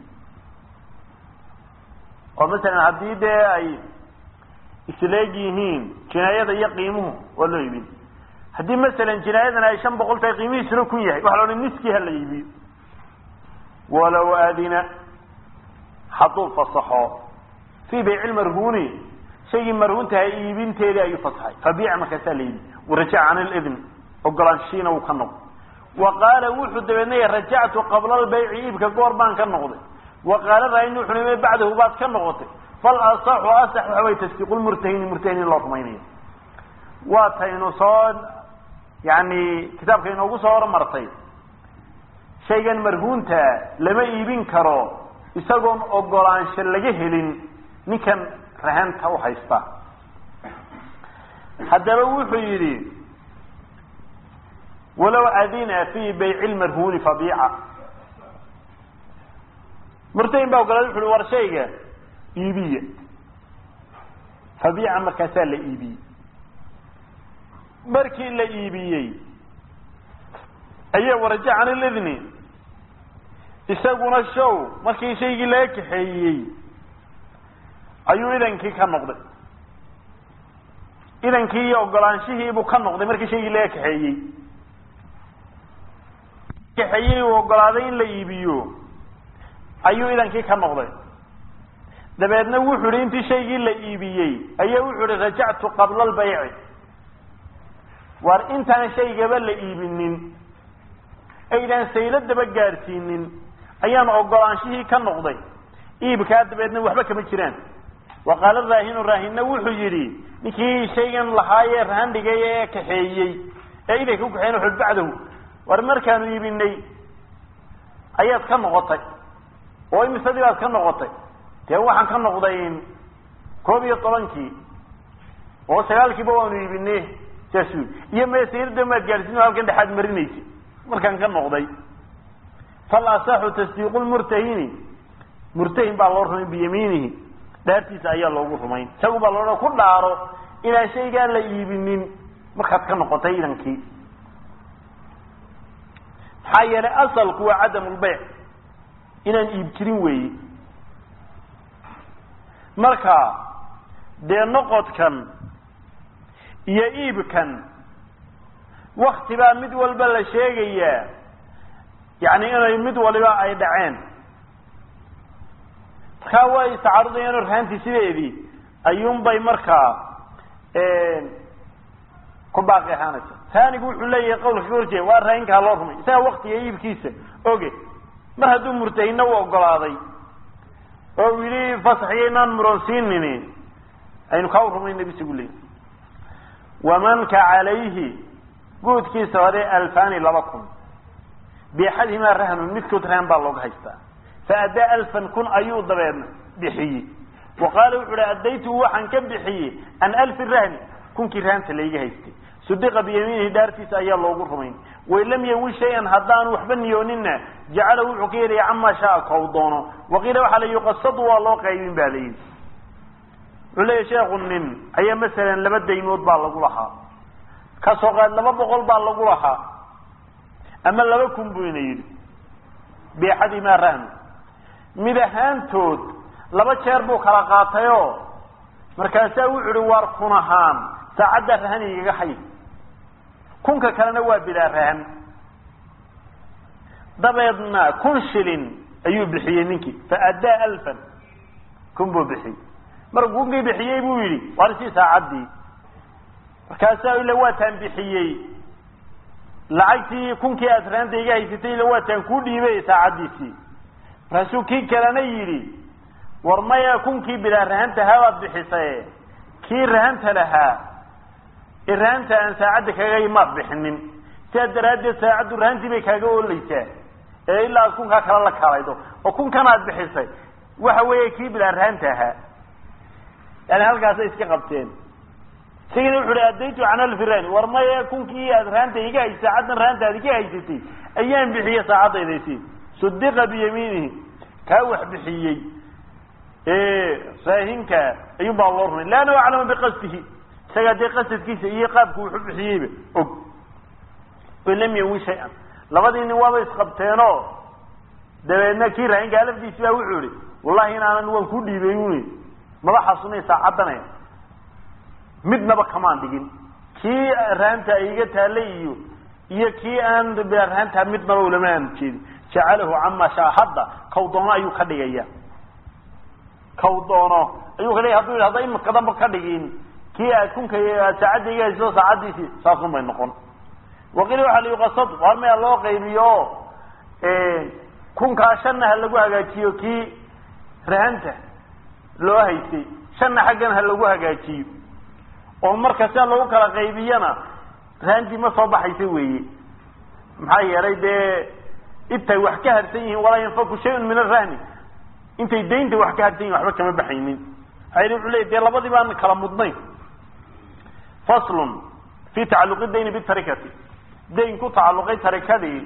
oo mesela hadii de ay isleeyihiin jinaayada iyo qiimuhu waa loo iibin hadii mesela jinaayadana ay shan boqol tay qiimihiisa ku yahay waxa loo niski hal iibiyo ولو أذن حطوا فصحوا في بيع المرهون شيء مرهون تهي بنتي لا يفصحي فبيع مكسلين ورجع عن الإذن وقال شينا وكنق وقال وحد بني رجعت قبل البيع يبقى قربان كنقض وقال رأينه حلمي بعده بعد كنقض فالأصح وأصح وحوي تسبيق المرتهين المرتهين اللطمينين واتهين صاد يعني كتاب كينو قصور مرتين shaygan marhuunta lama iibin karo isagoon ogolaansho laga helin ninkan rahanta u haysta hadaba wuxuu yiri walaw adina fi bay' al-marhuun fabi'a murtayn baa ogolaaday wuxuu war shayga iibiya fabi'a markaasa la iibiy markii la iibiyay ayaa warajacan al-idni isaguna show markii shaygii la kaxeeyay ayuu idankii ka noqday idankii ogolaanshihii buu ka noqday markii shaygii la kaxeeyay kaxeeyay oo ogolaaday in la iibiyo ayuu idankii ka noqday dabeedna wuxuu yiri intii shaygii la iibiyay ayaa wuxuu yiri rajactu qabla al-bay' war intaan shaygaba la iibinin aydan sayladaba gaarsiinin ayaan ogolaanshihii ka noqday iibka dabeedna waxba kama jiraan وقال الراهن الراهن وحو يري نكي شيئا لحايا رهان دقايا كحيي ايدا كوك حين حد بعده ورمر كانوا يبيني ايات كان نغطي وإن مستدقات كان نغطي تيوحا كان نغضين كوبي الطلنكي وسيالكي بوانو يبينيه جاسول يما يسير دمات جالسين وهل كان حد مرينيسي مركان كان نغضي فالأصح تصديق المرتهين مرتهن بالله بيمينه دارتيس ayaa loogu rumayn sagu baa loo ku dhaaro ila shayga la iibinin markaad ka noqotay idankii hay'ala asalku waa adam al-bay' inaan iib jirin weey marka de noqodkan iyo iibkan waqti baa mid walba la sheegaya yani inay mid walba ay dhaceen كواي تعرضين رهانتي سيدي أيوم باي مركا كباقي هانت ثاني يقول لي قول خيورجي وارهينك هالورمي سا وقت يجيب كيسة اوكي ما هدو مرتهين وقلاضي او يلي فصحينا مرسينني اين خاور من النبي سيقول لي ومن كعليه قلت كيسة وري ألفاني لبكم بأحدهما رهن مثل ترهن بالله هيستا فأدى ألفا كن أيو ضبيرنا بحيي وقالوا على أديته وحن كبحيي أن ألف الرهن كن كرهان تلاقيه هيستي صدق بيمينه دارتيس أيا الله قرمين وإن لم يوي شيئا هدان وحبن يوننا جعله عكيري عما شاء قوضونه وقيل وحل يقصد والله قايمين بالين ولا يا شيخ النم أي مثلا لبدا يموت بالله كسوغان لما بقول بالله أما لبكم بينيد بأحد ما رهن midahaantood laba jeer buu kala qaatayo markaas uu ciri war kunahaan saacada rahaniga xay kunka kalena waa bilaa rahan dabeedna kun shilin ayuu bixiyay ninkii faada alfan kun buu bixiyay markuu bixiyay buu yiri war si saacadii markaas uu la waatan bixiyay lacagtii kunkii asraantayga haysatay la waatan ku dhiibay saacadiisii rasuulkii kalena yiri war maya kunkii bila rahanta hawaad bixisay kii rahanta laha iranta aan saacada kaga imaad bixinin saadaraad saacadu rahantii bay kaga oolaysaa ee ilaa kunka kala la kaalaydo oo kunkan aad bixisay waxa weeye kii bila rahanta ha yani halkaas iska qabteen sidii wuxuu adeeytu aan alfiran war maya kunkii aad rahanta iga ay saacadan rahanta iga haysatay ayaan bixiye saacadaydeysii صدق بيمينه كاوح بحيي ايه فاهنك ايوب الله لا انا اعلم بقصده سيادي قصد كيس ايقابك وحب بحييبه ولم يوي شيئا لغدي نوابا اسقبتينو دبينا كي رهين قالب دي سوا وحوري والله انا انا وان كو ديبيوني ما حسني ساعدنا مدنبا كمان دغين كي رانتا ايغا تاليو iyo kii aan beerhanta mid mar uu lamaan jeed جعله عما شاهد كودونا أيو كديجيا كودونا أيو كديه هذول هذا إما كذا كديجين كي يكون كي تعدي يجلس تعدي في ساقم بينكم وغيره على يقصد وما الله غيبيو إيه كون كاشنا هلقوها جاكيو كي رهنته لو هيتي شنا حقنا هلقوها جاكيو ومر كسان لو كلا غيبينا رهنتي ما صباح يسوي محيي ريده انت wax ka hartayeen wala yanfaku shay min ar-rahn intay deynta wax ka hartayeen waxba kama baxaynin ayri xuleeyay labadii baan kala mudnay faslun fi ta'alluq ad-dayn bi tarikati dayn ku ta'alluqay tarikadii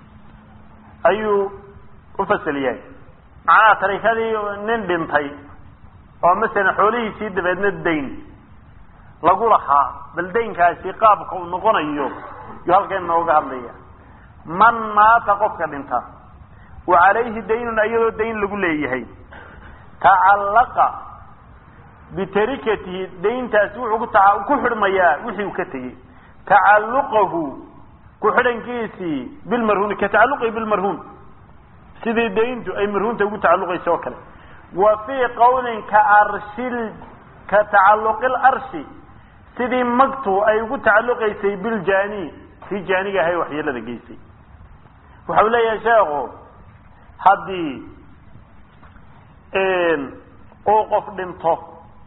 ayu u fasaliyay aa tarikadii nin dhintay oo mesela xoolihiisii dabeedna dayn lagu lahaa bal daynkaasi qaabka uu noqonayo iyo halkeen nooga hadlaya من مات قفك دنتا وعليه دين ايضا دين لغو ليهي تعلق بتركته دين تاسوع كحرميا وحي وكتغي تعلقه كحرنكيسي بالمرهون كتعلقه بالمرهون سيدي دينتو اي مرهون تقول تعلقه سوكله وفي قول كأرسل كتعلق الأرش سيدي مقتو اي يقول تعلقه سي بالجاني في جانية هاي وحي لذا قيسي وحولا يا شاغو هدي اوقف دمتو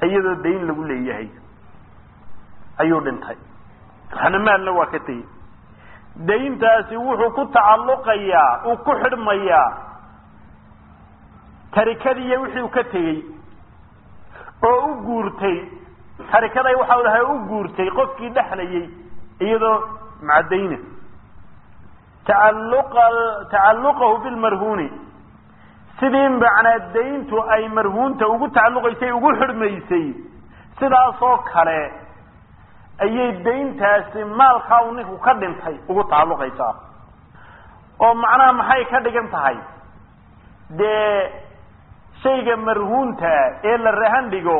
iyadoo dayn lagu leeyahay ayuu dhintay waxna maalna waa ka tegey dayntaasi wuxuu ku tacalluqayaa uu ku xidhmayaa tarikadii iyo wixii uu ka tegey oo u guurtay tarikaday waxa uu lahaa u guurtay qofkii dhexlayay iyadoo macdayna tacalluqa tacalluqahu bilmarhuuni sidii macnaa dayntu ay marhuunta ugu tacalluqaysay ugu xidhmaysay sidaasoo kale ayay dayntaasi maalkaa uu ninku ka dhintay ugu tacalluqaysaa oo macnaha maxay ka dhigan tahay dee shayga marhuunta ee la rahan dhigo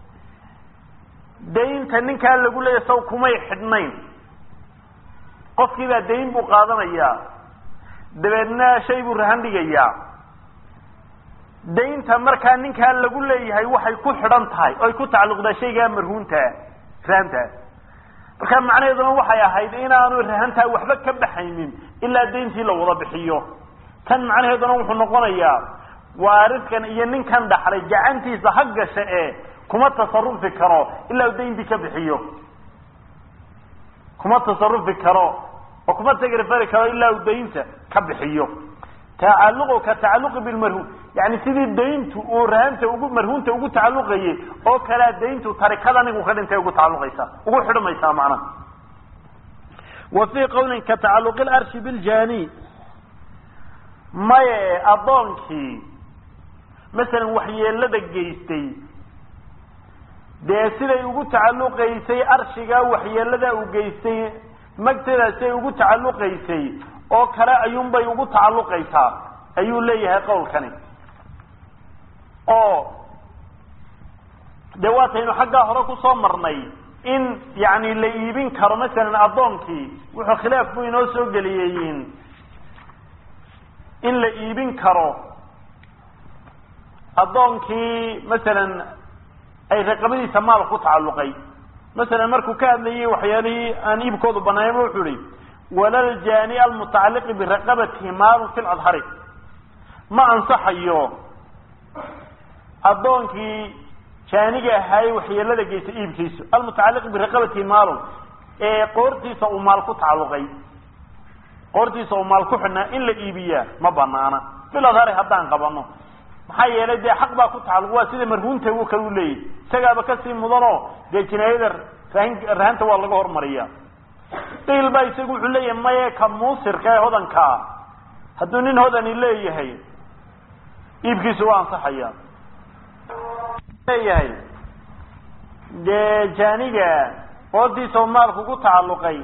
daynta ninkaa lagu leeyahay saw kumay xidhnayn qofkii baa dayn buu qaadanayaa dabeedna shay buu rahan dhigayaa daynta markaa ninkaa lagu leeyahay waxay ku xidhan tahay oy ku tacalluqdaa shaygaa marhuunta rahanta marka macnaheeduna waxay ahayd inaanu rahantaa waxba ka baxaynin ilaa dayntii la wada bixiyo tan macnaheeduna wuxuu noqonayaa waariskan iyo ninkan dhaxlay gacantiisa ha gasha ee kuma tasarufi karo ilaa dayntii ka bixiyo kuma tasarufi karo oo kuma tagrifari karo ilaa daynta ka bixiyo tacalluqu ka tacalluqi bilmarhuun yani sidii dayntu uu rahanta ugu marhuunta ugu tacalluqayay oo kala dayntu tarikada nigu ka dhintay ugu tacalluqaysa ugu xidhmaysa macna wa fi qawlin ka tacalluqi al-arsh bil jani may adonki مثلا waxyeelada geystay de siday ugu tacalluqaysay arshiga waxyeelada uu geystay magtada siday ugu tacalluqaysay oo kale ayuun bay ugu tacalluqaysaa ayuu leeyahay qowlkani oo de waataynu xagga hore ku soo marnay in yani la iibin karo مثلا adoonkii wuxuu khilaaf weyn oo soo galiyeen in la iibin karo adoonkii مثلا ay raqabadiisa maal ku tacalluqay مثلا markuu ka hadlayay waxyaalihii aan iibkoodu banaayay wuxuu yiri walal jani al mutacalliq bi raqabati maal fil adhari ma ansaxayo adoonkii jaaniga ahay waxyeelada geysay iibkiisu al mutacalliq bi raqabati maal ee qoortiisa uu maal ku tacalluqay qoortiisa uu maal ku xidhnaa in la iibiyaa ma banaana fil adhari haddaan qabano maxay yeelay de xaq baa ku tacalluq waa sida marhuunta uu ka leeyahay isagaaba ka sii mudano de jinaayada rahanta waa laga hormariyaa qiil baa isagu wuxuu leeyahay maye ka muusirka ee hodanka hadduu nin hodani leeyahay iibkiisu waa ansaxaya leeyahay de jaaniga qoodiisa maalku ku tacalluqay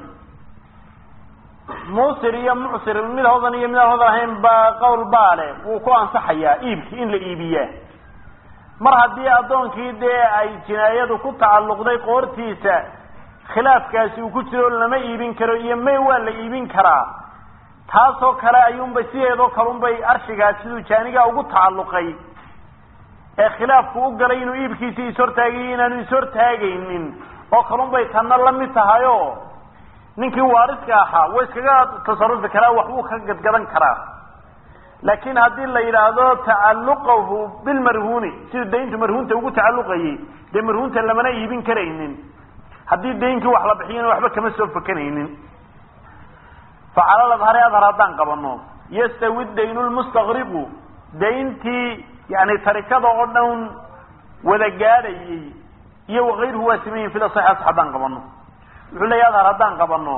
muusir iyo mucsir mid hodan iyo mid hodan ahayn ba qowl baale uu ku ansaxayaa iibki in la iibiyaa mar haddii adoonkii dee ay jinaayadu ku tacalluqday qoortiisa khilaafkaasi uu ku jiro lama iibin karo iyo may waa la iibin karaa taasoo kale ayuunbay sideedoo kalunbay arshigaas siduu jaaniga ugu tacalluqay ee khilaafku u galay inuu iibkiisii ishortaagayo inaanu ishortaagaynin oo kalunbay tanna lamid tahayo ninkii waariska ahaa way iskaga tasarufi karaa waxbuu ka gadgadan karaa laakiin haddii la yidhaahdo tacalluqahu bilmarhuuni sida dayntu marhuunta ugu tacalluqayay dee marhuunta lamana iibin karaynin haddii daynkii wax la bixiyana waxba kama soo fakanaynin facala ladhari adhar haddaan qabano yastawi daynu lmustaqriqu dayntii yani tarikada oo dhan wada gaadhayay iyo wakayruhu waa simayin fil asaxi haddaan qabano wuxuu leeyahay adhar haddaan qabano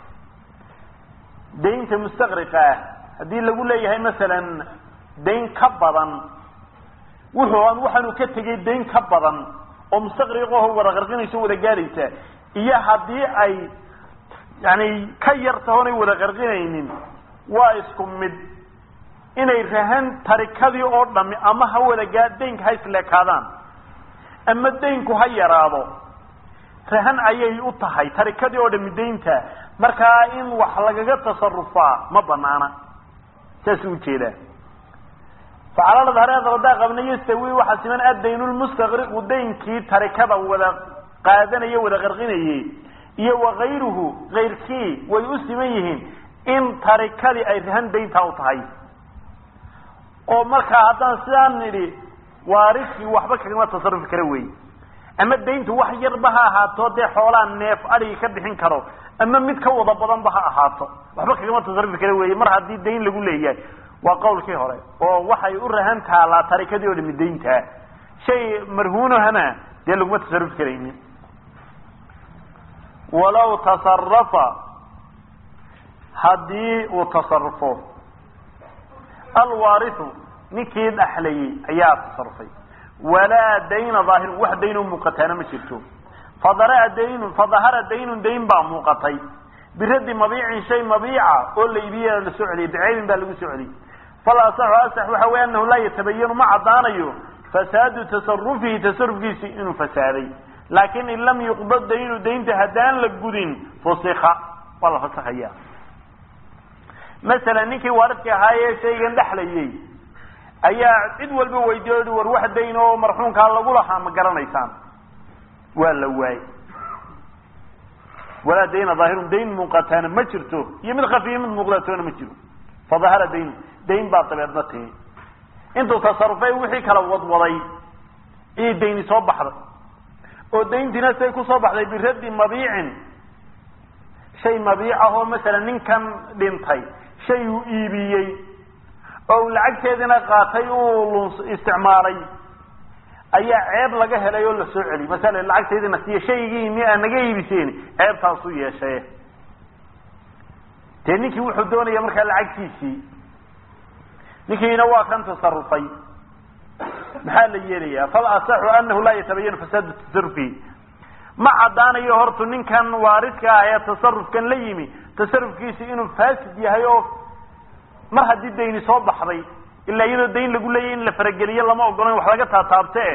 daynta mustaqriqa ah haddii lagu leeyahay masalan dayn ka badan wuxuu aan waxaanu ka tegay dayn ka badan oo mustaqriqaho wada qarqinayso wada gaadhaysa iyo haddii ay yani ka yar tahoonay wada qarqinaynin waa isku mid inay rahan tarikadii oo dhami ama ha wada gaa daynka ha isleekaadaan ama daynku ha yaraado rahan ayay u tahay tarikadii oo dhami daynta markaa in wax lagaga tasarufaa ma banaana saas u jeedaa facala ladhari hadaa qabna yastawi waxaa siman adaynu lmustaqriqu daynkii tarikada wada qaadanaya wada qarqinayay iyo wakayruhu kayrkii way u siman yihiin in tarikadii ay rahan dayntaa u tahay oo markaa haddaan sidaan nidhi waariskii waxba kagama tasarufi kara wey ama dayntu wax yarba ha ahaato dee xoolaan neef adhiga ka bixin karo ama mid ka wada badanba ha ahaato waxba kagama tasarrufi kara weeye mar haddii dayn lagu leeyahay waa qowlkii hore oo waxay u rahan taalaa tarikadii oo dhimi dayntaa shay marhuunahana dee laguma tasarrufi karaynin walaw tasarrafa haddii uu tasarrufo alwaarisu ninkii dhaxlayay ayaa tasarrufay walaa dayna daahir wax daynoo muuqataana ma jirto fadara daynun fadahara daynun dayn baa muuqatay biraddi mabiicin shay mabiica oo la iibiya la soo celiyay biceybin baa lagu soo celiyay fala asaxu asax waxa weeye annahu laa yatabayanu ma caddaanayo fasaadu tasarrufihi tasarrufkiisi inuu fasaaday laakin in lam yuqbad daynu daynta haddaan la gudin fusika waa la fasakhaya masalan ninkii waaridkii ahaayee shaygan dhexlayay ayaa cid walba weydiiyey war wax dayn oo marxuumkaa lagu lahaa ma garanaysaan waa la waayey walaa dayna daahirun dayn muuqataana ma jirto iyo mid khafiya mid muuqdatoona ma jiro fadahara dayn dayn baa dabeedna timi intuu tasarufay wixii kala wadwaday iyo dayni soo baxday oo dayntiina say kusoo baxday biraddi mabiicin shay mabiica oo masalan ninkan dhintay shay uu iibiyey oo lacagteedina qaatay uu isticmaalay ayaa ceeb laga helay oo la soo celiyay masalan lacagteedina siya shaygii mi aan naga iibiseen ceebtaas u yeeshay te ninkii wuxuu doonaya markaa lacagtiisii ninkiina waa kan tasarrufay maxaa la yeelayaa fal asaxu annahu laa yatabayanu fasaadu tasarrufi ma caddaanayo hortu ninkan waaridka ah ee tasarrufkan la yimi tasarrufkiisi inuu faasid yahay oo mar haddii dayni soo baxday ilaa iyadoo dayn lagu leeyahy in la farageliyo lama ogolo wax laga taataabte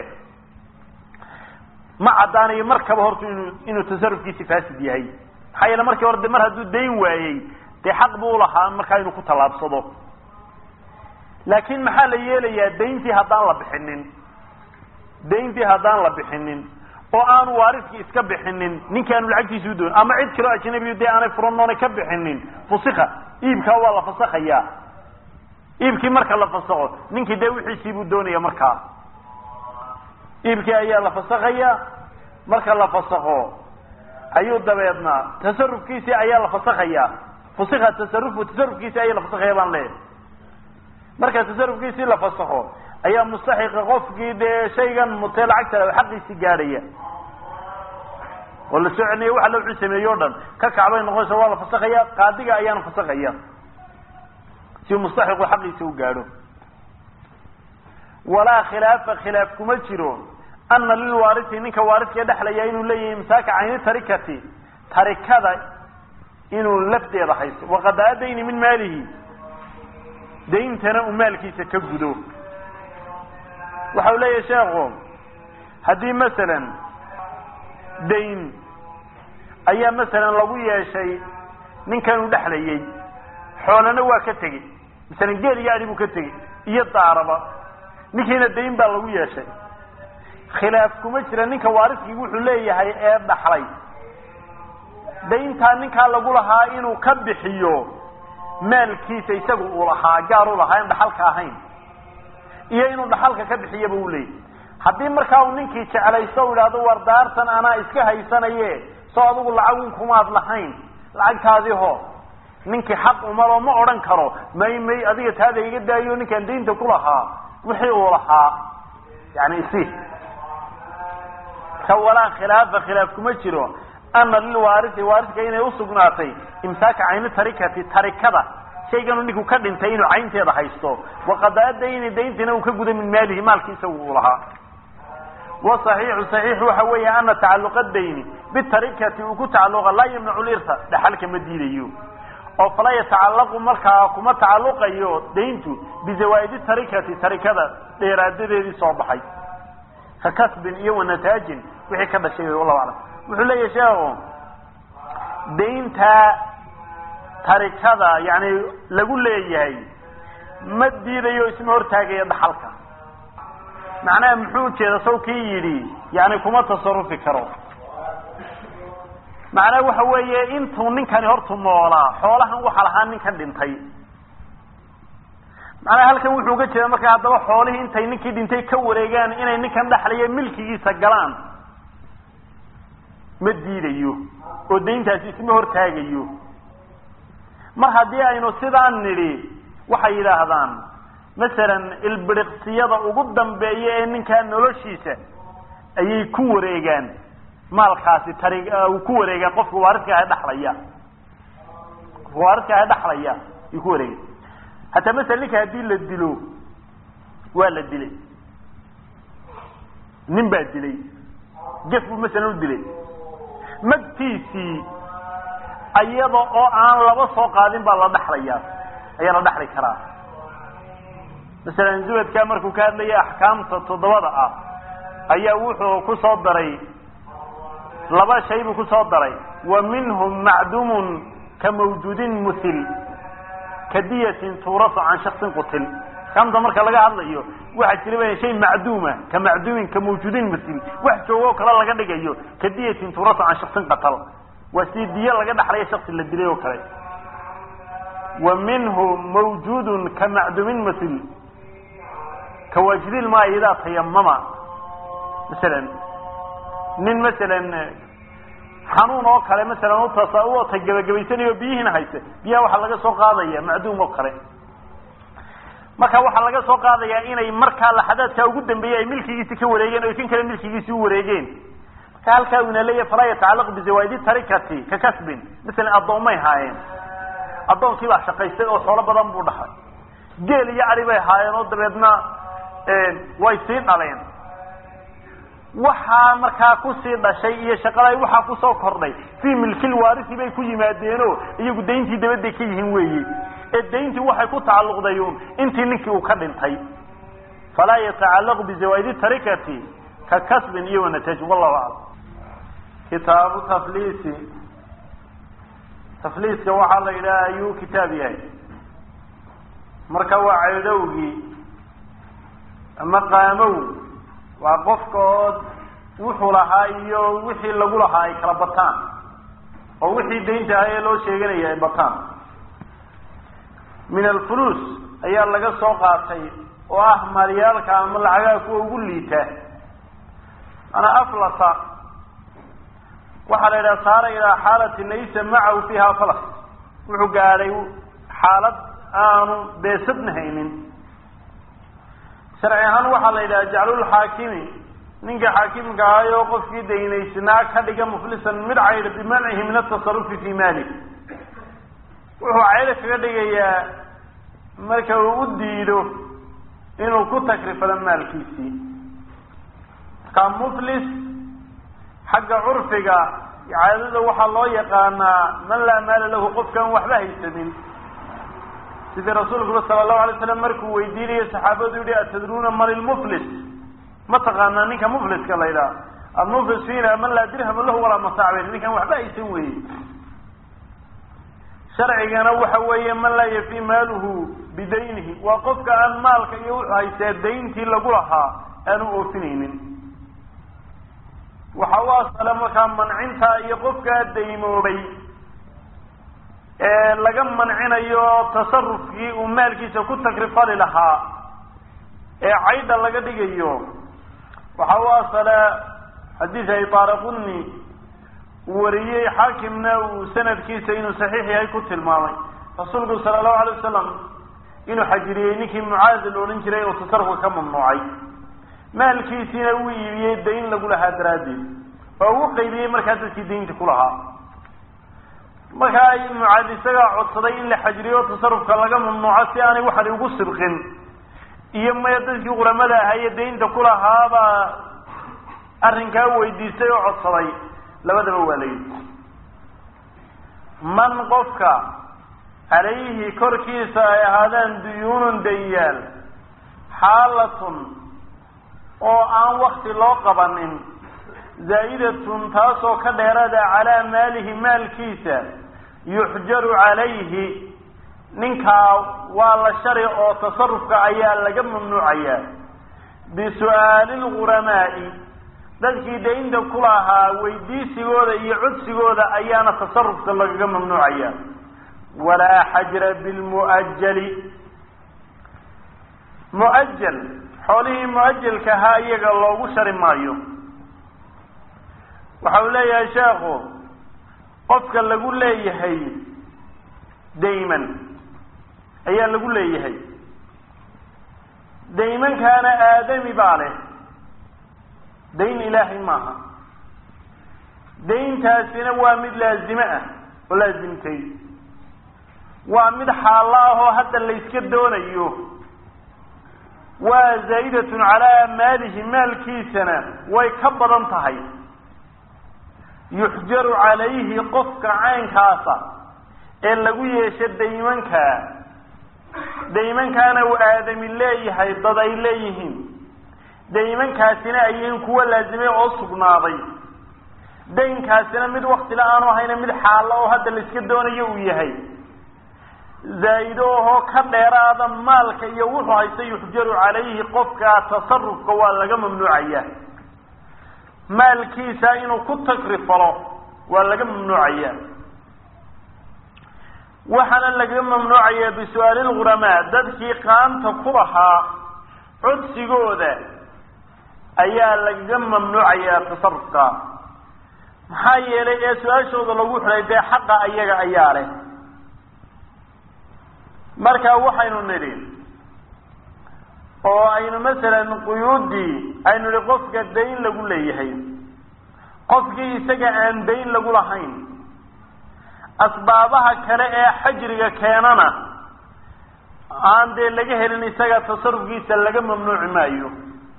ma caddaanayo markaba hortu inuu inuu tasarrufkiisi faasid yahay maxaa yeele markii hore de mar hadduu dayn waayey dee xaq buu ulahaa markaa inuu ku tallaabsado laakin maxaa la yeelayaa dayntii haddaan la bixinin dayntii haddaan la bixinin oo aanu waaridkii iska bixinin ninki aanu lacagtiisi udoon ama cid kaloo ajnabiyo dee aanay furan oonay ka bixinin fusika iibkaa waa la fasakhayaa iibkii marka la fasakho ninkii dee wixiisii buu doonaya markaa iibkii ayaa la fasakhayaa marka la fasakho ayuu dabeedna tasarrufkiisii ayaa la fasakhayaa fusika tasarrufu tasarrufkiisii ayaa la fasakhaya baan leeyahay marka tasarrufkiisii la fasakho ayaa mustaxiqa qofkii dee shaygan mutee lacagta xaqiisii gaadhaya oo la soo celinaya waxa la wuxuu sameeyo o dhan ka kacbay noqonaysa waa la fasakhaya qaadiga ayaana fasakhaya si mustaxiqu xaqiisa u gaadho walaa khilaafa khilaaf kuma jiro ana lilwaarisi ninka waaridka dhexlaya inuu leeyahay imsaaka cayni tarikati tarikada inuu lafdeeda haysto waqad dayni min maalihi dayntana uu maalkiisa ka gudo waxa uu leeyahay sheekhu haddii masalan dayn ayaa masalan lagu yeeshay ninkan uu dhexlayay xoolana waa ka tegey masalan geel iyo adhi buu ka tegey iyo daaraba ninkiina dayn baa lagu yeeshay khilaaf kuma jira ninka waaridkii wuxuu leeyahay ee dhaxlay dayntaa ninkaa lagu lahaa inuu ka bixiyo maalkiisa isagu uu lahaa gaar u lahaa in dhaxalka ahayn iyo inuu dhaxalka ka bixiyaba u leeyahy haddii markaa uu ninkii jeclaysto u idhaahdo war daartan anaa iska haysanaye soo adigu lacag kumaad lahayn lacagtaadii ho ninkii xaq umaloo ma odhan karo may may adiga taada iga daayo ninkaan daynta ku lahaa wixii uu lahaa yani isi ka walaa khilaafa khilaaf kuma jiro ana lilwaarisi waaridka inay usugnaatay imsaaka cayni tarikati tarikada shayganu ninku ka dhintay inuu caynteeda haysto waqad dayni dayntina uu ka guday min maalihi maalkiisa uu lahaa wasaxiixu saxiix waxa weeye ana tacaluqa dayni bitarikati uu ku tacaluqa laa yamnacu lirta dhaxalka ma diidayo oo fala yatacallaqu markaa kuma tacaluqayo dayntu bizawaa'idi tarikati tarikada dheeraadadeedii soo baxay ka kasbin iyo wanataajin wixii ka dhashay wallahu aclam wuxuu leeyahay sheekhu daynta tarikada yani lagu leeyahay ma diidayo isma hortaagaya dhaxalka macnaha muxuu ujeeda saw kii yidhi yani kuma tasarufi karo macnaha waxa weeye intuu ninkani hortu noolaa xoolahan waxa lahaa ninkan dhintay macnaha halkan wuxuu uga jeeda markaa haddaba xoolihii intay ninkii dhintay ka wareegaan inay ninkan dhaxlaya milkigiisa galaan ma diidayo oo dayntaasi isma hortaagayo mar haddii aynu sidaan nidhi waxay yidhaahdaan masalan ilbiriqsiyada ugu dambeeya ee ninkaa noloshiisa ayay ku wareegaan maalkaasi tari uu ku wareegaa qofka waaridka ah dhaxlaya qofka waaridka ah dhaxlaya uu ku wareegaa hatta masalan ninka haddii la dilo waa la dilay nin baa dilay gaf buu masalan u dilay magtiisii ayada oo aan laba soo qaadin baa la dhaxlayaa ayaa la dhaxli karaa masalan zuwadka markuu ka hadlayay axkaamta toddobada ah ayaa wuxuu ku soo daray laba shay buu ku soo daray wa minhum macdumun ka mawjudin muthil kadiyatin turasu can shakhsin qutil kamta marka laga hadlayo waxa jira shay macduuma ka macduumin ka mawjudin muthil wax joogo kala laga dhigayo kadiyatin turasu can shakhsin qatal wasiidiya laga dhaxlay shakhsi la dilay oo kale wa minhu mawjudun ka macduumin muthil كواجد الماء إذا تيمم مثلا من مثلا حنون أو كله مثلا أو تصاوى تجيب جبيتني وبيهن هايته بيها وحلاقة سوق هذا معدوم وكره ما كان وحلاقة سوق هذا إن يمرك على حدث كوجود بيها ملك يسكي وريجين ويمكن كلام ملك يسوي وريجين قال كون لي فلا يتعلق بزواج تركتي ككسب مثلا الضومي هاين الضوم كيف شقيست أو حول بدن بودها جيل يعرف هاين ودبنا way sii dhaleen waxa markaa ku sii dhashay iyo shaqada waxa ku soo kordhay fi milkil waarisi bay ku yimaadeeno iyagu deyntii dabada ka yihiin weeyii ee deyntii waxay ku tacalluqdayoon intii ninkii uu ka dhintay fala yata'allaq bi zawaidi tarikati ka kasbin iyo natiij wallahu a'lam kitaabu tafliisi tafliiska waxa la yiraahdaa ayuu kitaab yahay marka waa ceedowgii ama qaamow waa qofkood wuxuu lahaa iyo wixii lagu lahaa ay kala bataan oo wixii deynta ay loo sheeganayay ay bataan min alfulus ayaa laga soo qaatay oo ah maaliyalka ama lacagaha kuwa ugu liita ana aflasa waxa la yiraahdaa saara ila xaalati laysa macahu fiha falas wuxuu gaaray xaalad aanu beesadnahaynin sharciyan waxa la yiraahdaa jaclul haakimi ninka haakimka ayo qofkii deynaysnaa ka dhiga muflisan mid cayr biman'ihi min at-tasarruf fi mali wuxuu cayr kaga dhigayaa marka uu u diido inuu ku takrifado maalkiisii ka muflis xagga urfiga caadada waxa loo yaqaanaa man la maal lahu qofkan waxba haysanin sida rasuulku sallallahu alayhi wasallam markuu weydiiyay saxaabadu yiri atadruuna man al-muflis ma taqaana ninka mufliska la ilaa al-muflis fiina man la dirham lahu wala masaa'ib ninkan waxba aysan weey sharcigana waxa weeye man la yafi maaluhu bidaynihi wa qofka aan maalka iyo haysta deyntii lagu lahaa aanu oofinaynin waxa waasala markaa mancinta iyo qofka deymoobay ee laga mancinayo tasarrufkii uu maalkiisa ku takrifali lahaa ee cayda laga dhigayo waxa waasala xadiis ay taariquni wariyay xaakimna uu sanadkiisa inuu saxiix yahay ku tilmaamay rasuulku sallallahu alayhi wasallam inuu xajiriyay ninkii mucaad oo oran jiray oo tasarrufka ka mamnuucay maalkiisina uu iibiyay deyn lagu lahaa daraadii oo uu qaybiyay markaa dadkii deynta ku lahaa markaa ay mucaad isaga codsaday in la xajiriyo tasarrufka laga mamnuuco si aanay waxan ugu sirqin iyo ma dadkii quramada ahaa deynta ku lahaaba arrinkaa weydiistay oo codsaday labadaba waa leeyahay man qofka alayhi korkiisa ay ahaadaan duyuunun dayaal xaalatun oo aan wakti loo qabanin zaa'idatun taasoo ka dheerada calaa maalihi maalkiisa yuxjaru calayhi ninkaa waa la shari oo tasarrufka ayaa laga mamnuucayaa bisu'aali lguramaa'i dadkii deynta ku lahaa weydiisigooda iyo codsigooda ayaana tasarrufka lagaga mamnuucaya walaa xajra bilmu'ajali mu'ajal xoolihii mu'ajalka ahaa iyaga loogu shari maayo وحولي يا شيخ قفك اللي قول لي هي دايما أي اللي قول لي هي دايما كان آدمي باله دين إلهي معها دين تاسين وامد لازمة ولازمتين وامد حاله حتى اللي يسكدون أيوه وزائدة على ماله مال كيسنا ويكبر انتهي يحجر عليه قفك عين كاسا إلا ويشد دايما كان دايما كانوا آدم الله هيضد إليهم دايما كاسنا أيين كوا لازمه أصب ناضي دين كاسنا مد وقت الآن وهنا مد حاله وهذا اللي سكدون يويهي زايدوه كبير هذا مالك يوحى يحجر عليه قفك تصرف قوال لقى ممنوعية مالكي ساينو كتكرف فلو ولا ممنوعية وحنا لقى ممنوعية بسؤال الغرماء ددكي قام تقرها عدسي قوده أيها لقى ممنوعية تصرفك محايا لي سؤال شوض لو وحنا يدي حق أيها أيها marka waxaynu nidhi oo aynu mesela quyuudi aynu li qofka dayn lagu leeyahay qofkii isaga aan dayn lagu lahayn asbaabaha kale ee xajriga keenana aan de laga helin isaga tasarrufkiisa laga mamnuuci maayo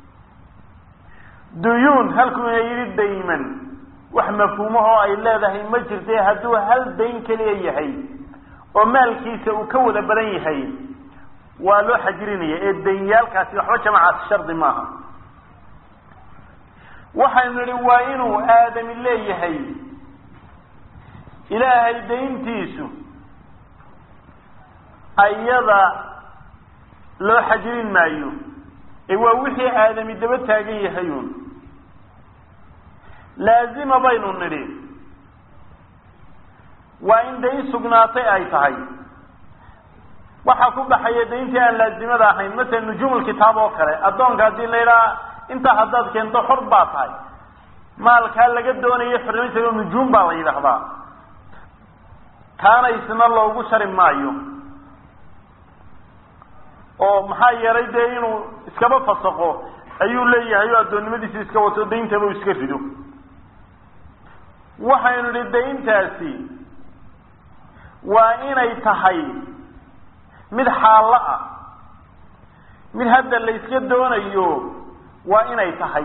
duyuun halkuu yiri dayman wax mafhuumaha ay leedahay ma jirtay haduu hal dayn kaliya yahay oo maalkiisa uu ka wada badan yahay waa loo xajrinaya ee dayniyalkaasi waxba jamaacad shardi maaha waxaynu nidhi waa inuu aadami leeyahay ilaahay dayntiisu ayada loo xajrin maayo ee waa wixii aadami daba taagan yahayun laazima baynu nidhi waa in dayn sugnaatay ay tahay waxa ku baxaya dayntii aan laazimada ahayn mesela nujuumul kitaab oo kale adoonka hadii la yiraahdo inta hadad keento xor baa tahay maalka laga doonayo xornimada nujuum baa la yiraahdaa taana isna loogu shari maayo oo maxaa yeelay de inuu iskaba fasaqo ayuu leeyahay adoonnimadiisa iska wato daynta uu iska rido waxaynu nidhi dayntaasi waa inay tahay mid xaalo ah mid hadda la iska doonayo waa inay tahay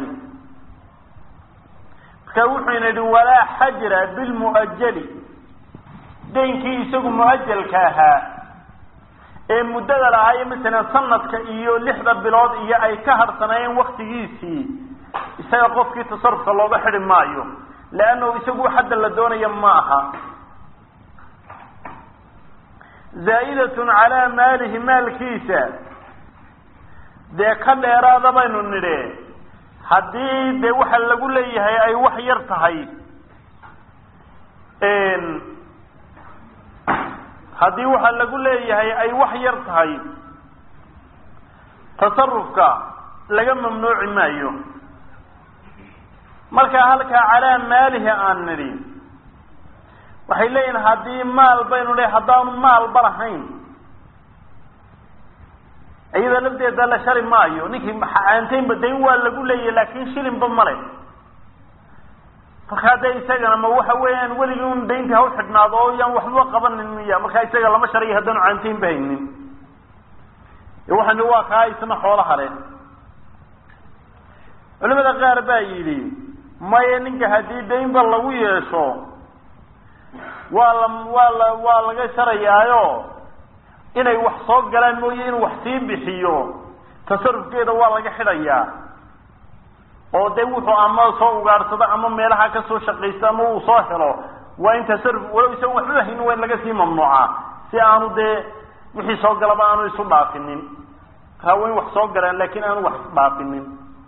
marka wuxuu yidhi walaa xajra bilmuajali daynkii isagu muajalka ahaa ee muddada lahaay masalan sanadka iyo lixda bilood iyo ay ka harsanayeen waqtigiisii isaga qofkii tasarrufka looga xidhi maayo laanno isagu hadda la doonayo ma aha زائدة على ماله مال كيسا دي كدير هذا بينو نري حدي دي وحا لقو ليهي اي وح يرتهي ان حدي وحا لقو ليهي اي وح يرتهي تصرفك لقى ممنوع مايو مالك هلك على ماله آن نري waxay leeyihiin hadii maal baynu leeyahay hadaan maal barahayn ayada lafteeda la shari maayo ninkii aanteen baday waa lagu leeyahay laakiin shilin ba male fakada isagana ma waxa weeyaan waliga un deynta haw xidhnaado oo yaan waxba qabanin miya marka isaga lama shariyo hadaan aanteen bahaynin ee waxaan waa ka isna xoolaha leh culimada qaar baa yiri ma ninka hadii deyn ba lagu yeesho wala wala wala laga sharayaayo inay wax soo galaan mooyee in wax sii bixiyo tasarrufkeeda waa laga xidhayaa oo de wuxuu ama soo ugaarsada ama meelaha ka soo shaqeysta ama uu soo helo waa in tasarruf wala isagu wax lahayn waa laga sii mamnuuca si aanu de wixii soo galaba aanu isu dhaafinin haween wax soo galaan laakiin aanu wax dhaafinin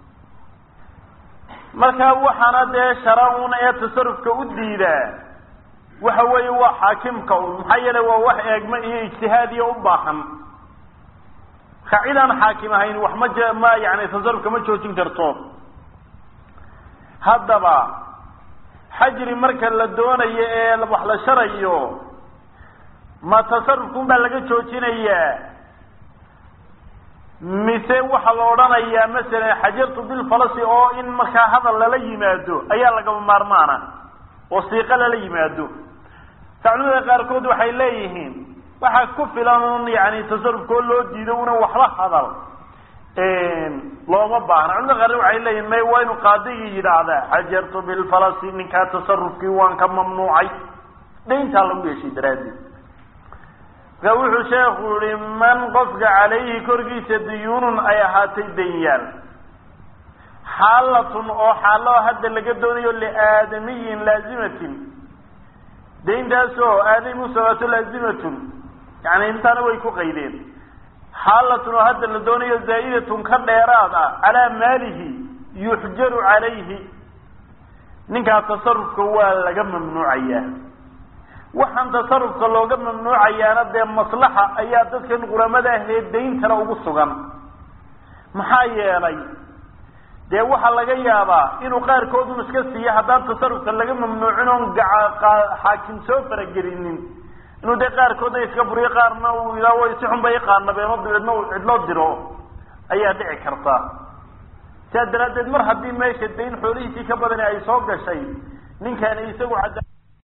marka waxana de sharaun ee tasarrufka u diidaa waxa weeye waa xaakimka maxay yeelay waa wax eegma iyo ijtihaadiyo u baahan qaacidan xaakim ahayn wax ma ma yaani tasarrufka ma joojin karto haddaba xajri marka la doonayo ee wax la sharayo ma tasarrufkun baa laga joojinayaa mise waxa la odhanayaa masalan xajartu bilfalasi oo in markaa hadal lala yimaado ayaa lagama maarmaana oo siiqa lala yimaado culimada qaarkood waxay leeyihiin waxaa ku filan yani tasarrufkoo loo diido una waxba hadal looma baahna culimada qaarkood waxay leeyihin may waa inu qaadigii yidhaahdaa xajartu bilfalasi ninkaa tasarrufkii waan ka mamnuucay dayntaa lagu yeeshay daraaddeed marka wuxuu sheekhu yihi man qofka calayhi korkiisa diyuunun ay ahaatay danyaal xaalatun oo xaalo hadda laga doonayo liaadamiyin laazimatin dayntaasoo aadam usabaato laazimatun yani intaana way ku qaydeen xaalatun oo hadda la doonayo zaa'idatun ka dheeraad ah calaa maalihi yuxjaru calayhi ninkaa tasarufka waa laga mamnuucayaa waxaan tasarufka looga mamnuucayaana dee maslaxa ayaa dadkan quramada ahee dayntana ugu sugan maxaa yeelay dee waxaa laga yaabaa inuu qaarkoodun iska siiyo haddaan tasarufka laga mamnuucin oon xaakim soo faragelinin inuu dee qaarkoodna iska buriyo qaarna uu ilaa way si xun bay iqaanabeenoo dabeedna uu cidloo diro ayaa dhici karta sidaa daraaddeed mar haddii meesha dayn xoolihiisii ka badani ay soo gashay ninkaani isagu